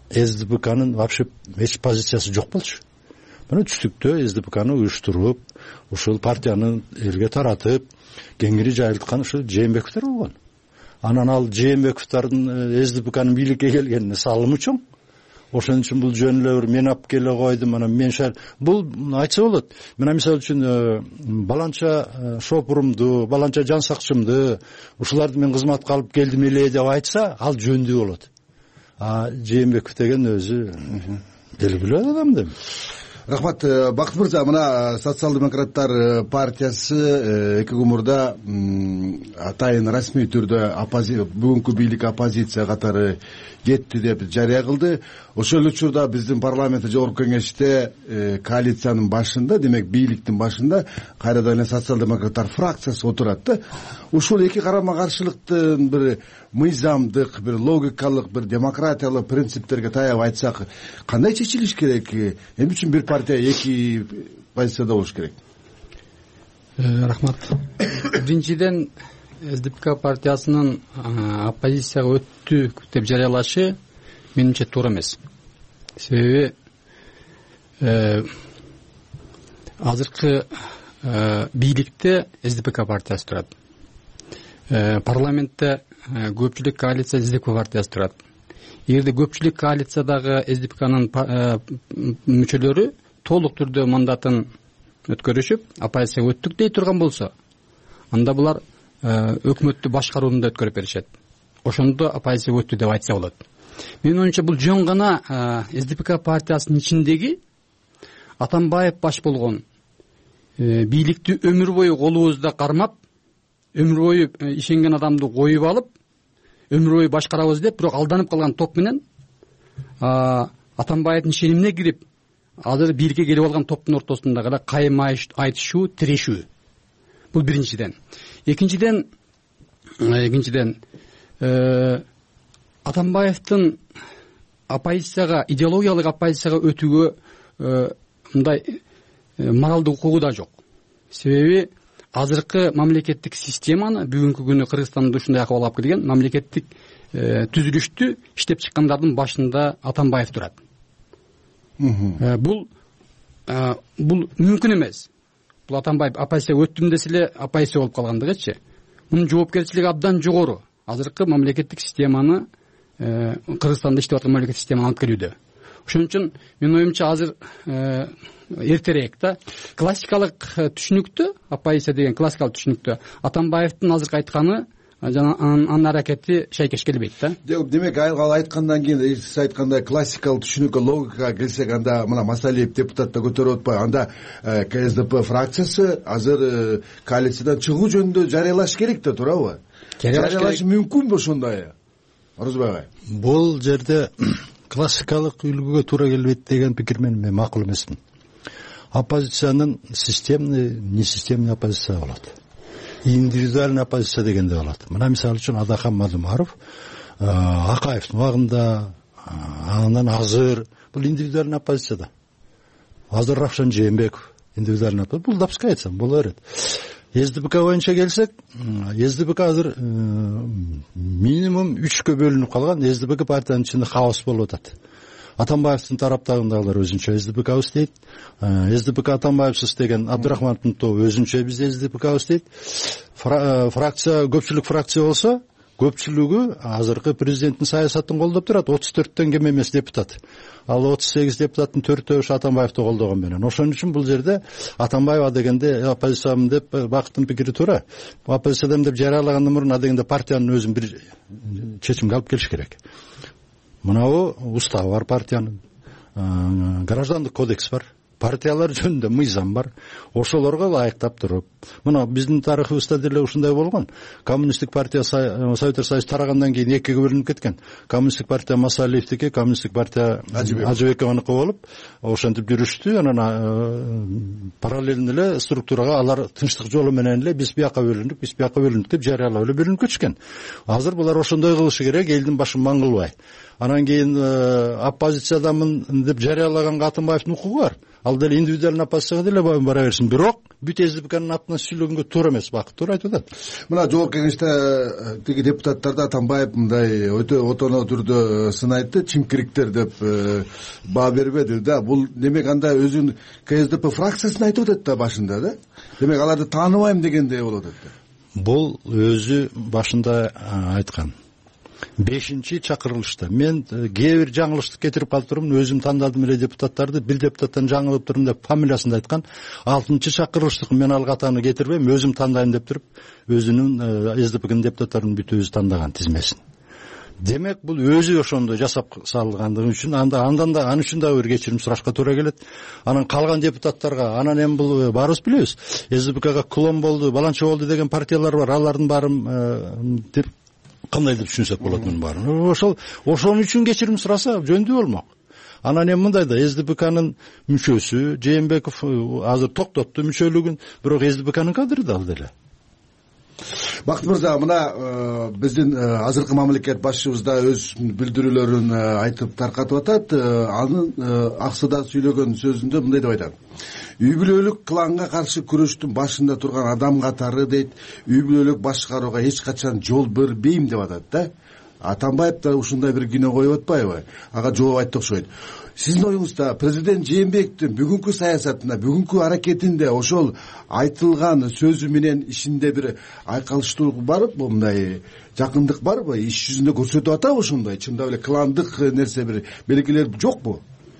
СДПКнын вообще эч позициясы жок болчу. Мына түштүктө СДПКны уюштуруп, ушул партияны элге таратып кеңири жайылткан ушул Жээнбековдор болгон. Анан ал Жээнбековдордун СДПКнын бийликке келгенине салымы чоң. Ошон үчүн бул жөн эле бир мен алып келе койдум, анан мен бул айтса болот. Мына мисалы үчүн баланча шопурумду, баланча жан сакчымды ушуларды мен кызматка алып келдим эле деп айтса, ал жөндүү болот. Жээнбеков деген өзү белгилүү адам дейм. Рахмат. Бакыт мырза, мына социал-демократтар партиясы 2 күн мурда атайын расмий түрдө бүгүнкү бийлик оппозиция катары кетти деп жарыя кылды. Ошол учурда биздин парламент жогорку кеңеште коалициянын башында, демек бийликтин башында кайрадан эле социал-демократтар фракциясы отурат да. Ушул эки карама каршылыктын бир мыйзамдык, бир логикалык, бир демократиялык принциптерге таяп айтсак, кандай чечилиш керек? Эмне үчүн бир партия эки позицияда болуш керек? Рахмат. Биринчиден СДПК партиясынын оппозицияга өттү деп жарыялашы менимче туура эмес. Себеби азыркы бийликте СДПК партиясы турат. Парламентте көпчүлүк коалиция СДПК партиясы турат. Эгерде көпчүлүк коалициядагы СДПКнын мүчөлөрү толук түрдө мандатын өткөрүшүп, оппозицияга өттүк дей турган болсо, анда булар өкмөттү башкарууну да өткөрүп беришет. Ошондо оппозиция өттү деп айтса болот. Менин оюмча бул жөн гана СДПК партиясынын ичиндеги Атамбаев баш болгон бийликти өмүр бою колубузда кармап, өмүр бою ишенген адамды коюп алып, өмүр бою башкарабыз деп, бирок алданып калган топ менен Атамбаевдин ишенимине кирип, азыр бийликке келип алган топтун ортосунда гана кайым айтышуу, тирешүү. Бул биринчиден. Экинчиден Атамбаевдин оппозицияга, идеологиялык оппозицияга өтүүгө мындай моралдык укугу да жок. Себеби азыркы мамлекеттик системаны бүгүнкү күнү Кыргызстанда ушундай акыбал алып келген мамлекеттик түзүлүштү иштеп чыккандардын башында Атамбаев турат. Бул мүмкүн эмес. Бул Атамбаев оппозицияга өттүм десе эле оппозиция болуп калгандыгычы. Мунун жоопкерчилиги абдан жогору. Азыркы мамлекеттик системаны Кыргызстанда иштеп аткан мамлекеттик системаны алып келүүдө. Ошон үчүн менин оюмча азыр эртерээк да классикалык түшүнүктө, оппозиция деген классикалык түшүнүктө Атамбаевдин азыркы айтканы жана анын аракети шайкеш келбейт да. Демек ал айткандан кийин сиз айткандай классикалык түшүнүккө, логикага келсек, анда мына Масалиев депутат да көтөрүп атпайбы? Анда КСДП фракциясы азыр коалициядан чыгуу жөнүндө жарыялаш керек да, туурабы? Жарыялаш мүмкүнбү ошондой? Орозбек агай. Бул жерде классикалык үлгүгө туура келбейт деген пикир мен макул эмесмин. Оппозициянын системный, несистемный оппозиция болот. Индивидуальный оппозиция дегенде болот. Мына мисалы үчүн Адахан Мадумаров Акаевдин убагында, андан азыр бул индивидуальный оппозицияда. Азыр Равшан Жээнбеков индивидуальный оппозиция. Бул допускается, боло берет. СДПК боюнча келсек, СДПК азыр минимум 3кө бөлүнүп калган. СДПК партиянын ичинде хаос болуп атат. Атамбаевдин тараптагындагылар өзүнчө СДПКбыз дейт. СДПК Атамбаевсыз деген Абдурахмановдун тобу өзүнчө биз СДПКбыз дейт. Фракция, көпчүлүк фракция болсо, көпчүлүгү азыркы президенттин саясатын колдоп турат. 34төн кем эмес депутат. Ал 38 депутаттын 4-өө ушу Атамбаевди колдогон менен. Ошон үчүн бул жерде Атамбаев дегенде оппозициямын деп Бакыттын пикири туура. Оппозициядамын деп жарыялагандан мурун дегенде партиянын өзүн бир чечимге алып келиш керек. Мынау уставы бар партиянын, граждандык кодекс бар, партиялар жөнүндө мыйзам бар. Ошолорго ылайыктап туруп, мына биздин тарыхыбызда деле ушундай болгон. Коммунисттик партия Советтер Союзу тарагандан кийин экиге бөлүнүп кеткен. Коммунисттик партия Масалиевдики, коммунисттик партия Ажыбековдуку болуп, ошентип жүрүштү. Анан параллельно эле структурага алар тынчтык жолу менен эле биз бияка бөлүндүк деп жарыялап эле бөлүнүп кетишкен. Азыр булар ошондой кылышы керек, элдин башын маң кылбай. Анан кийин оппозициядамын деп жарыялаган Атамбаевдин укугу бар. ал деле индивидуальный оппозицияга деле бара берсин, бирок бүт СДПКнын атынан сүйлөгөнгө туура эмес, Бакыт туура айтып атат. Мына жогорку кеңеште тиги депутаттарды Атамбаев мындай өтө отоно түрдө сынайтты, чимкириктер деп баа бербеди да. Бул демек анда өзүнүн КСДП фракциясын айтып атат да башында да. Демек аларды тааныбайм дегендей болот да. Бул өзү башында айткан. 5-чакырылышта мен кээ бир жаңылыштык кетирип калып турмун, өзүм тандадым эле депутаттарды, бир депутаттан жаңылып турдум деп фамилиясын айткан. 6-чакырылыштык мен ал катаны кетирбейм, өзүм тандайм деп туруп, өзүнүн СДПнын депутаттарын бүт өзү тандаган тизмесин. Демек бул өзү ошондой жасап салгандыгы үчүн андан да аны үчүн да бир кечирим сурашка туура келет. Анан калган депутаттарга анан эми бул баарыбыз билебиз. СДПКга клон болду, баланча болду деген партиялар бар. Алардын баарын деп кандай деп түшүнсөк болот мунун баарын. Ошон үчүн кечирим сураса жөндүү болмок. Анан эми мындай да, СДПКнын мүчөсү Жээнбеков азыр токтотту мүчөлүгүн, бирок СДПКнын кадры да ал деле. Бакыт мырза, мына биздин азыркы мамлекет башчыбыз да өз билдирүүлөрүн айтып таркатып атат. Анын аксыда сүйлөгөн сөзүндө мындай деп айтат: үй бүлөлүк кланга каршы күрөштүн башында турган адам катары дейт, үй бүлөлүк башкарууга эч качан жол бербейм деп атат да. Атамбаев да ушундай бир күнөө коюп атпайбы? Ага жооп айтты окшойт. Сиздин оюңузда президент Жээнбековдун бүгүнкү саясатында, бүгүнкү аракетинде ошол айтылган сөзү менен ишинде бир айкалыштуу барбы, мындай жакындык барбы? Иш жүзүндө көрсөтүп атабы ошондой? Чындап эле кландык нерсе бир белгилер жокпу?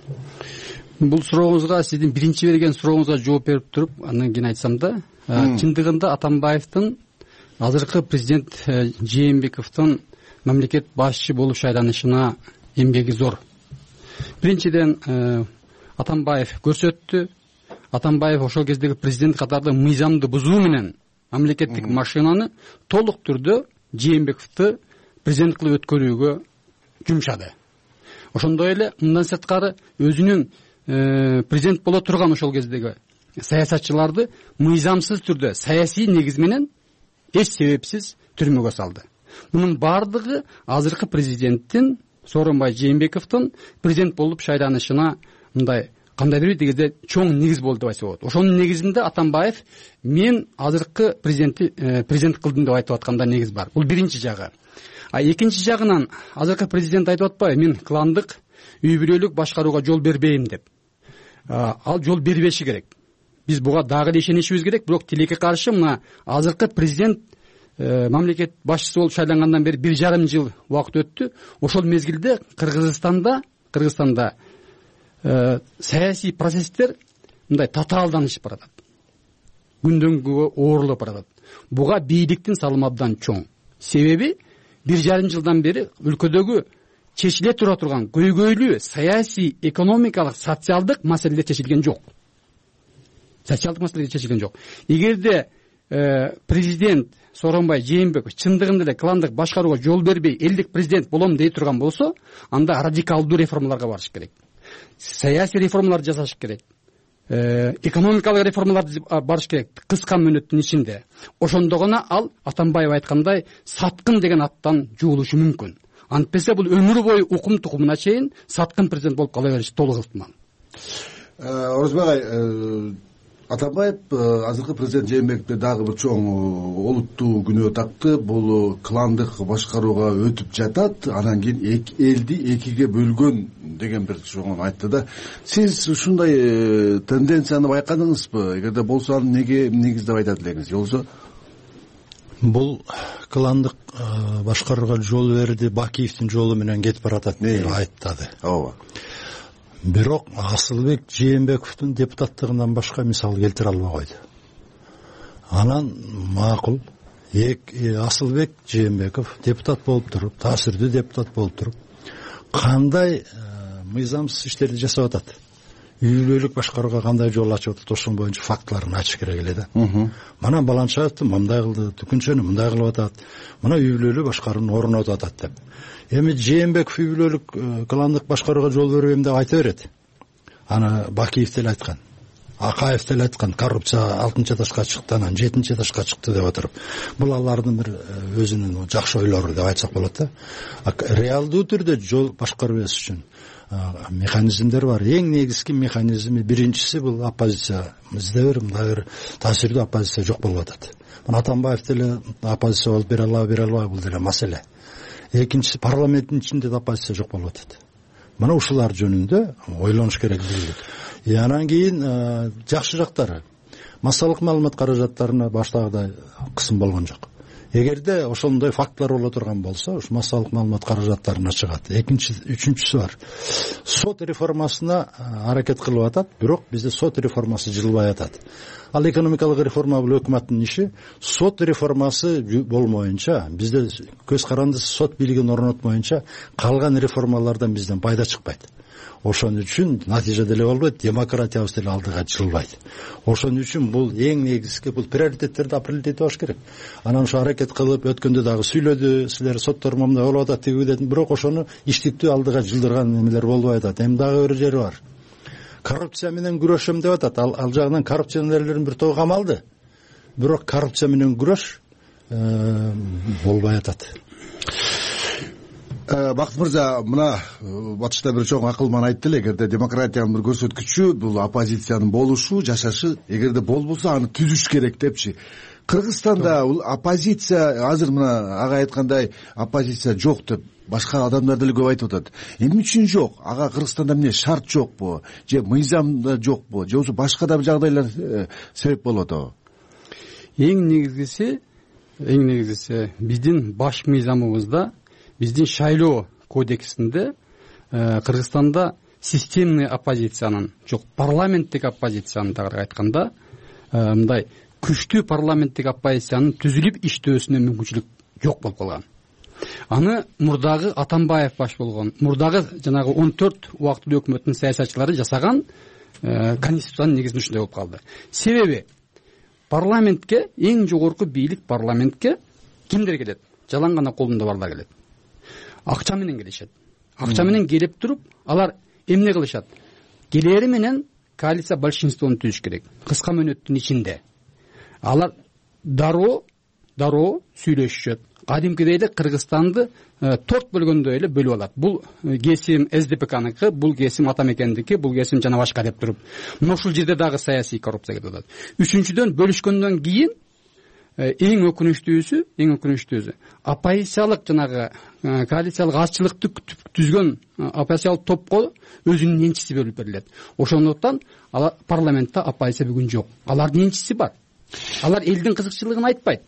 Бул сурооңузга, сиздин биринчи берген сурооңузга жооп берип туруп, андан кийин айтсам да, чындыгында Атамбаевдин азыркы президент Жээнбековдун мамлекет башчы болуп шайланышына эмгеги зор. Биринчиден Атамбаев көрсөттү. Атамбаев ошол кездеги президент катары мыйзамды бузуу менен мамлекеттик машинаны толук түрдө Жээнбековду президент кылып өткөрүүгө жумшады. Ошондой эле мындан сырткары өзүнүн президент боло турган ошол кездеги саясатчыларды мыйзамсыз түрдө саясий негиз менен эч себепсиз түрмөгө салды. Мунун бардыгы азыркы президенттин Сооронбай Жээнбековдун президент болуп шайланышына мындай кандайдыр бир кезде чоң негиз болду деп айтса болот. Ошонун негизинде Атамбаев мен азыркы президент кылдым деп айтып атканда негиз бар. Бул биринчи жагы. Экинчи жагынан азыркы президент айтып атпайбы, мен кландык, үй бүлөлүк башкарууга жол бербейм деп. Ал жол бербеши керек. Биз буга дагы ишенишибиз керек, бирок тилекке каршы мына азыркы президент мамлекет башчысы болуп шайлангандан бери 1,5 жыл убакыт өттү. Ошол мезгилде Кыргызстанда саясий процесстер мындай татаалданышып баратат. Күндөн күнгө оорлоп баратат. Буга бийликтин салымы абдан чоң. Себеби 1,5 жылдан бери өлкөдөгү чечиле тура турган көйгөйлүү саясий, экономикалык, социалдык маселелер чечилген жок. Эгерде президент Сооронбай Жээнбеков чындыгында эле кландык башкарууга жол бербей элдик президент болом дей турган болсо, анда радикалдуу реформаларга барыш керек. Саясий реформалар жасаш керек. Экономикалык реформаларды барыш керек кыска мөөнөттүн ичинде. Ошондо гана ал Атамбаев айткандай саткын деген аттан жуулушу мүмкүн. Антпесе бул өмүр бою укум тукумуна чейин саткын президент болуп кала бериши толук ыктымал. Орозбек ай, Атамбаев азыркы президент Жээнбековду дагы бир чоң олуттуу күнөө такты. Бул кландык башкарууга өтүп жатат, анан кийин элди экиге бөлгөн деген бир чоң айтты да. Сиз ушундай тенденцияны байкадыңызбы? Эгерде болсо аны неге негиздеп айтат элеңиз? Жолсо бул кландык башкарууга жол берди, Бакиевдин жолу менен кетип баратат деп айттады. Ооба. Бирок Асылбек Жээнбековдун депутаттыгынан башка мисал келтире албай койду. Анан макул Асылбек Жээнбеков депутат болуп туруп, таасирдүү депутат болуп туруп, кандай мыйзамсыз иштерди жасап атат, үй бүлөлүк башкарууга кандай жол ачып атат, ошон боюнча фактыларын ачыш керек эле да. Мына Баланчаевди мындай кылды, Түкүнчөнү мындай кылып атат, мына үй бүлөлүк башкаруунун орнотуп атат деп. Эми Жээнбеков үй бүлөлүк кландык башкарууга жол бербейм деп айта берет. Аны Бакиев деле айткан. Акаев деле айткан, коррупция 6-этажга чыкты, анан 7-этажга чыкты деп отуруп. Бул алардын бир өзүнүн жакшы ойлору деп айтсак болот да. Реалдуу түрдө жол башкаруу үчүн механизмдер бар. Эң негизги механизми биринчиси бул оппозиция. Бизде бир таасирдүү оппозиция жок болуп атат. Мына Атамбаев деле оппозиция болуп бере албайбы бул деле маселе. Экинчиси парламенттин ичинде да оппозиция жок болуп атат. Мына ушулар жөнүндө ойлонуш керек билдик. Анан кийин жакшы жактары массалык маалымат каражаттарына баштагыдай кысым болгон жок. Эгерде ошондой фактылар боло турган болсо, ушу массалык маалымат каражаттарына чыгат. Үчүнчүсү бар. Сот реформасына аракет кылып атат, бирок бизде сот реформасы жылбай атат. Ал экономикалык реформа бул өкмөттүн иши. Сот реформасы болмоюнча, бизде көз карандысыз сот бийлигин орнотмоюнча калган реформалардан бизден пайда чыкпайт. Ошон үчүн натыйжа деле болбойт, демократиябыз деле алдыга жылбайт. Ошон үчүн бул эң негизги бул приоритеттерди определить болуш керек. Анан ушу аракет кылып өткөндө дагы сүйлөдү, силер соттор момундай болуп атат тиги дедим, бирок ошону иштиктүү алдыга жылдырган эмелер болбой атат. Эми дагы бир жери бар. Коррупция менен күрөшөм деп атат. Ал жагынан коррупционерлердин бир тобу камалды. Бирок коррупция менен күрөш болбой атат. Бакыт мырза, мына батышта бир чоң акылман айтты эле, эгерде демократиянын бир көрсөткүчү бул оппозициянын болушу, жашашы, эгерде болбосо аны түзүш керек депчи. Кыргызстанда оппозиция азыр мына ага айткандай оппозиция жок деп башка адамдар деле көп айтып атат. Эмне үчүн жок? Ага Кыргызстанда эмне шарт жокпу? Же мыйзамда жокпу? Же болбосо башка да жагдайлар себеп болуп атабы? Эң негизгиси биздин баш мыйзамыбызда, биздин шайлоо кодексинде Кыргызстанда системный оппозициянын жок, парламенттик оппозициянын дагы айтканда мындай күчтүү парламенттик оппозициянын түзүлүп иштөөсүнө мүмкүнчүлүк жок болуп калган. Аны мурдагы Атамбаев баш болгон, мурдагы жанагы 14 убактылуу өкмөттүн саясатчылары жасаган конституциянын негизинде ушундай болуп калды. Себеби парламентке, эң жогорку бийлик парламентке кимдер келет? Жалаң гана колунда барлар келет. Акча менен келишет. Акча менен келип туруп, алар эмне кылышат? Келери менен коалиция большинствону түзүш керек. Кыска мөөнөттүн ичинде. Алар дароо сүйлөшүшөт. Кадимкидей эле Кыргызстанды торт бөлгөндөй эле бөлүп алат. Бул кесим СДПКныкы, бул кесим Атамекендики, бул кесим жана башка деп туруп. Мына ушул жерде дагы саясий коррупция кетип атат. Үчүнчүдөн бөлүшкөндөн кийин эң өкүнүчтүүсү оппозициялык жанагы коалициялык азчылыкты түзгөн оппозициялык топко өзүнүн энчиси бөлүп берилет. Ошондуктан парламентте оппозиция бүгүн жок. Алардын энчиси бар. Алар элдин кызыкчылыгын айтпайт.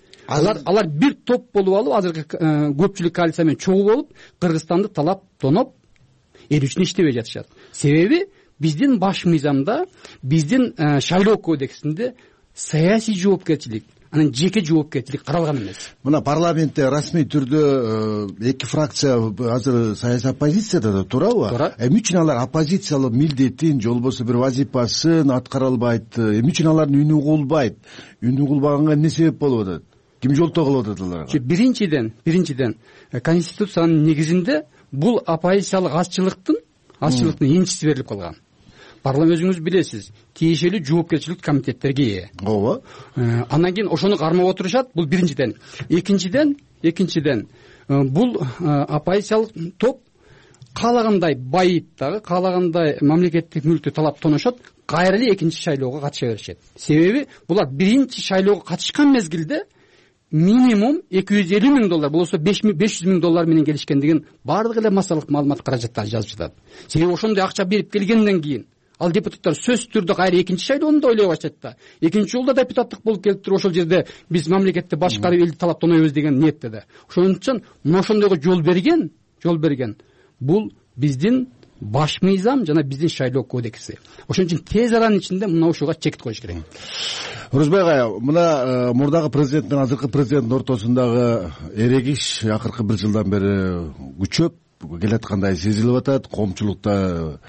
Алар бир топ болуп алып, азыркы көпчүлүк коалиция менен чогуу болуп, Кыргызстанды талап тоноп, эл үчүн иштебей жатышат. Себеби биздин баш мыйзамда, биздин шайлоо кодексинде саясий жоопкерчилик, анан жеке жоопкерчилик каралган эмес. Мына парламентте расмий түрдө эки фракция азыр саясий оппозицияда да турабы? Эмне үчүн алар оппозициялык милдетин же болбосо бир вазифасын аткара албайт? Эмне үчүн алардын үнү угулбайт? Үнү угулбаганга эмне себеп болуп атат? Ким жолтоо кылып атат аларга? Биринчиден конституциянын негизинде бул оппозициялык азчылыктын энчиси берилип калган. Парламент өзүңүз билесиз, тиешелүү жоопкерчилик комитеттерге ээ. Ооба. Андан кийин ошону кармап отурушат. Бул биринчиден. Экинчиден бул оппозициялык топ каалагандай байыйт дагы, каалагандай мамлекеттик мүлктү талап тоношот, кайра эле экинчи шайлоого катыша беришет. Себеби булар биринчи шайлоого катышкан мезгилде минимум $250,000, болсо $500,000 менен келишкендигин бардык эле массалык маалымат каражаттары жазып жатат. Себеби ошондой акча берип келгенден кийин ал депутаттар сөзсүз түрдө кайра экинчи шайлоону да ойлой баштайт да. Экинчи жолдо депутаттык болуп келип туруп ошол жерде биз мамлекетти башкарып элди талап тонойбуз деген ниетте да. Ошон үчүн мына ошондойго жол берген бул биздин баш мыйзам жана биздин шайлоо кодекси. Ошон үчүн тез аранын ичинде мына ушуга чек коюш керек. Орозбек ага, мына мурдагы президент менен азыркы президенттин ортосундагы эрегиш акыркы бир жылдан бери күчөп келаткандай сезилип атат. Коомчулукта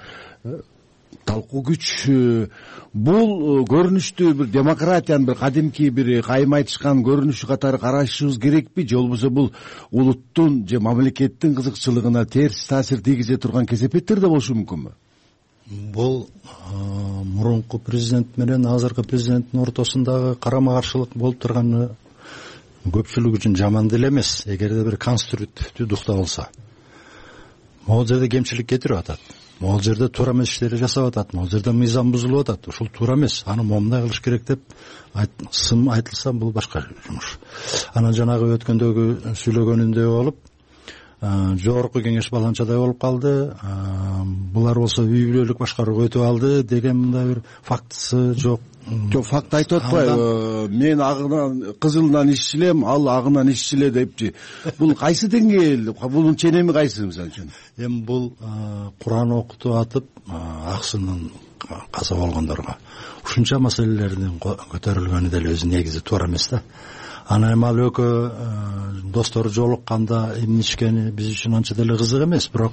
талкуу күч. Бул көрүнүштү бир демократиянын бир кадимки бир кайым айтышкан көрүнүшү катары карашыбыз керекпи? Же болбосо бул улуттун же мамлекеттин кызыкчылыгына терс таасир тийгизе турган кесепеттер да болушу мүмкүнбү? Бул мурунку президент менен азыркы президенттин ортосундагы карама каршылык болуп турганы көпчүлүк үчүн жаман деле эмес, эгерде бир конструктивдүү духта болсо. Могул жерде кемчилик кетирип атат, могул жерде туура эмес иштерди жасап атат, могул жерде мыйзам бузулуп атат. Ушул туура эмес, аны момундай кылыш керек деп сын айтылса, бул башка жумуш. Анан жанагы өткөндөгү сүйлөгөнүндөй болуп, жогорку кеңеш баланчадай болуп калды, булар болсо үй бүлөлүк башкарууга өтүп алды деген мындай бир фактысы жок. Жок, факт айтып атпайбы? Мен агынан кызылынан ишчилем, ал агынан ишчиле депчи. Бул кайсы деңгээл? Бунун ченеми кайсы мисалы үчүн? Эми бул Куран окутуп атып, аксынын каза болгондорго ушунча маселелердин көтөрүлгөнү деле өзү негизи туура эмес да. Анан эми ал экөө достору жолукканда эмне ишкени биз үчүн анча деле кызык эмес, бирок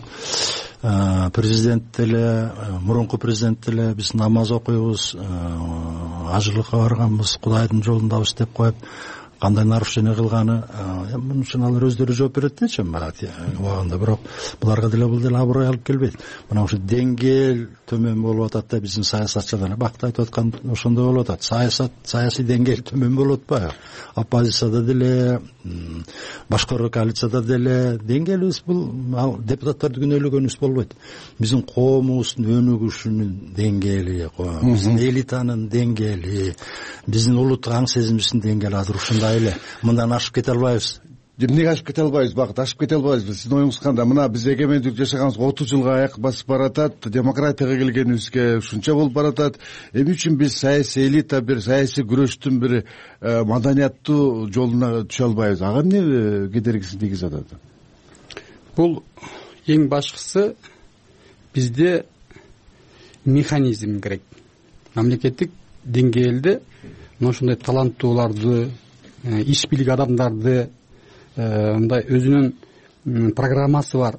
президент деле, мурунку президент деле биз намаз окуйбуз, ажылыкка барганбыз, Кудайдын жолундабыз деп коюп, кандай нарушение кылганы, муну үчүн алар өздөрү жооп берет дечи убагында, бирок буларга деле бул деле аброй алып келбейт. Мына ушу деңгээл төмөн болуп атат да, биздин саясатчылар бакыт айтып аткан ошондой болуп атат. Саясий деңгээл төмөн болуп атпайбы? Оппозицияда деле, башкаруу коалицияда деле деңгээлибиз бул депутаттарды күнөөлөгөнүбүз болбойт. Биздин коомубуздун өнүгүшүнүн деңгээли, биздин элитанын деңгээли, биздин улуттук аң сезимибиздин деңгээли азыр ушундай эле. Мындан ашып кете албайбыз. Эмнеге ашып кете албайбыз? Бакыт, ашып кете албайбыз. Сиздин оюңуз кандай? Мына биз эгемендик жашаганыбызга 30 жылга аяк басып баратат, демократияга келгенибизге ушунча болуп баратат. Эмне үчүн биз саясий элита, бир саясий күрөштүн бир маданияттуу жолуна түшө албайбыз? Ага эмне кедергисин тийгизип атат? Бул эң башкысы бизде механизм керек. Мамлекеттик деңгээлде ушундай таланттууларды, иш билик адамдарды, мындай өзүнүн программасы бар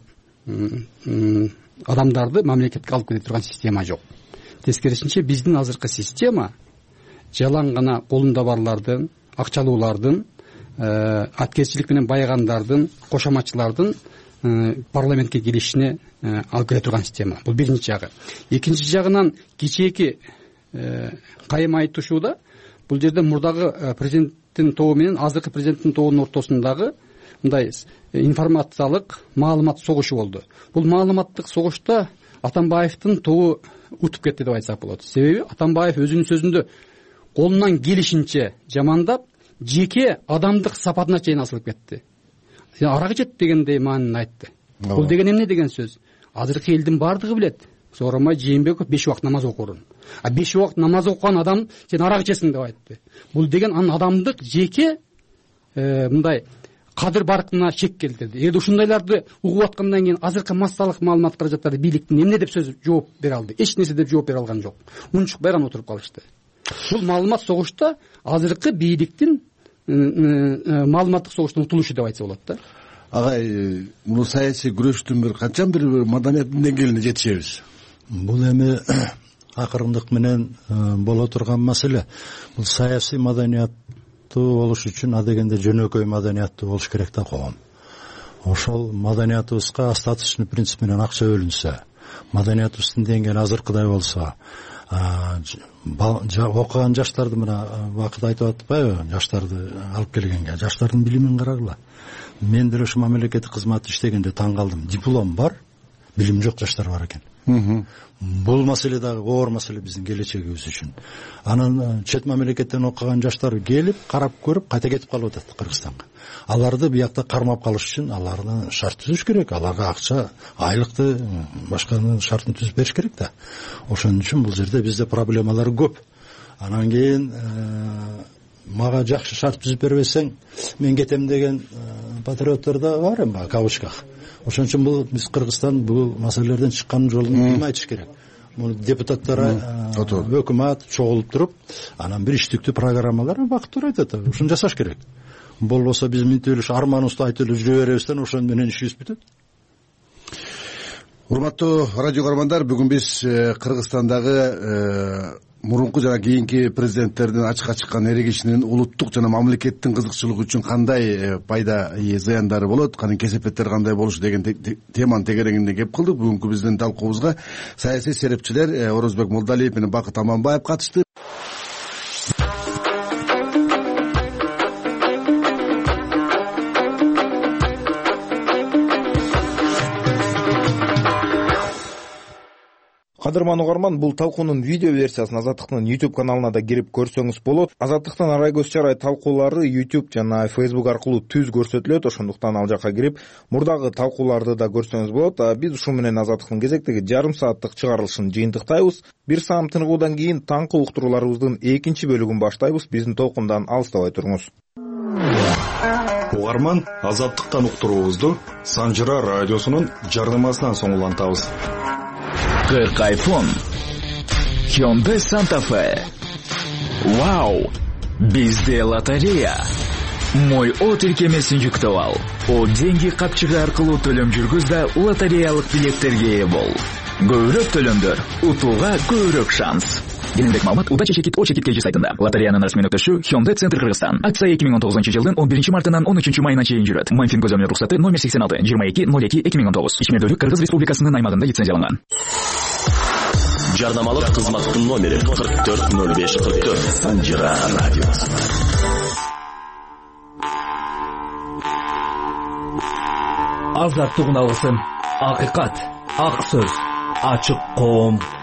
адамдарды мамлекетке алып кете турган система жок. Тескерисинче биздин азыркы система жалаң гана колунда барлардын, акчалуулардын, аткезчилик менен байыгандардын, кошоматчылардын парламентке келишине алып келе турган система. Бул биринчи жагы. Экинчи жагынан кичээки кайым айтышууда бул жерде мурдагы президенттин тобу менен азыркы президенттин тобунун ортосундагы мындай информациялык маалымат согушу болду. Бул маалыматтык согушта Атамбаевдин тобу утуп кетти деп айтсак болот. Себеби Атамбаев өзүнүн сөзүндө колунан келишинче жамандап, жеке адамдык сапатына чейин асылып кетти. Арак ичет дегендей маанин айтты. Бул деген эмне деген сөз? Азыркы элдин бардыгы билет. Сооронбай Жээнбеков 5 убакыт намаз окурун. 5 убакыт намаз окуган адам сен арак ичесиң деп айтты. Бул деген анын адамдык жеке мындай кадыр баркына чек келтирди. Эгерде ушундайларды угуп аткандан кийин азыркы массалык маалымат каражаттары бийликтин эмне деп сөз жооп бере алды? Эч нерсе деп жооп бере алган жок. Унчук байрам отуруп калышты. Бул маалымат согушта азыркы бийликтин маалыматтык согуштун утулушу деп айтса болот да. Агай, муну саясий күрөштүн бир канча бир маданияттын деңгээлине жетишебиз? Бул эми акырындык менен боло турган маселе. Бул саясий маданияттуу болуш үчүн адегенде жөнөкөй маданияттуу болуш керек да коом. Ошол маданиятыбызга остаточный принцип менен акча бөлүнсө, маданиятыбыздын деңгээли азыркыдай болсо, окуган жаштарды мына Бакыт айтып атпайбы, жаштарды алып келгенге, жаштардын билимин карагыла. Мен деле ушу мамлекеттик кызматта иштегенде таң калдым. Диплом бар, билим жок жаштар бар экен. Бул маселе дагы оор маселе биздин келечегибиз үчүн. Анан чет мамлекеттен окуган жаштар келип, карап көрүп, кайта кетип калып атат Кыргызстанга. Аларды биякта кармап калыш үчүн аларга шарт түзүш керек, аларга акча, айлыкты, башка шартын түзүп бериш керек да. Ошон үчүн бул жерде бизде проблемалар көп. Анан кийин мага жакшы шарт түзүп бербесең, мен кетем деген патриоттор да бар эми кавычках. Ошон үчүн бул биз Кыргызстан бул маселелерден чыккан жолун ким айтыш керек? Муну депутаттар, өкмөт чогулуп туруп, анан бир иштиктүү программалар Бакыт айтат, ушуну жасаш керек. Болбосо биз минтип эле арманыбызды айтып эле жүрө беребиз да, ошон менен ишибиз бүтөт. Урматтуу радио көрөрмандар, бүгүн биз Кыргызстандагы мурунку жана кийинки президенттердин ачыкка чыккан эрегишинин улуттук жана мамлекеттин кызыкчылыгы үчүн кандай пайда зыяндары болот, анын кесепеттери кандай болушу деген теманын тегерегинде кеп кылдык. Бүгүнкү биздин талкуубузга саясий серепчилер Орозбек Молдалиев менен Бакыт Аманбаев катышты. Кадырман угарман, бул талкуунун видео версиясын Азаттыктын YouTube каналына да кирип көрсөңүз болот. Азаттыктын Арай көз чарай талкуулары YouTube жана Facebook аркылуу түз көрсөтүлөт, ошондуктан ал жакка кирип мурдагы талкууларды да көрсөңүз болот. Биз ушу менен Азаттыктын кезектеги жарым сааттык чыгарылышын жыйынтыктайбыз. Бир саам тыныгуудан кийин таңкы уктурууларыбыздын экинчи бөлүгүн баштайбыз. Биздин толкундан алыстабай туруңуз. Угарман, Азаттыктан уктуруубузду Санжыра радиосунун жарнамасынан соң улантабыз. 40 iPhone, Hyundai Santa Fe. Вау! Бизде лотерея. Мой о тиркемесин жүктөп ал. О деньги капчыгы аркылуу төлөм жүргүз да лотереялык билеттерге ээ бол. Көбүрөөк төлөмдөр, утууга көбүрөөк шанс. Кененирээк маалымат Удача Чекит О Чекит KG сайтында. Лотереянын расмий өкмөтүшү Hyundai Центр Кыргызстан. Акция 2019-жылдын 11 мартынан 13 майына чейин жүрөт. Мамфин көзөмөл рухсаты номер 86 2202-2019. Ичмердүүлүк Кыргыз Республикасынын аймагында лицензияланган. Жарнамалык кызматтын номери 440544. Санжыра радиосу. Азаттык уналысын. Акыйкат, ак сөз, ачык коом.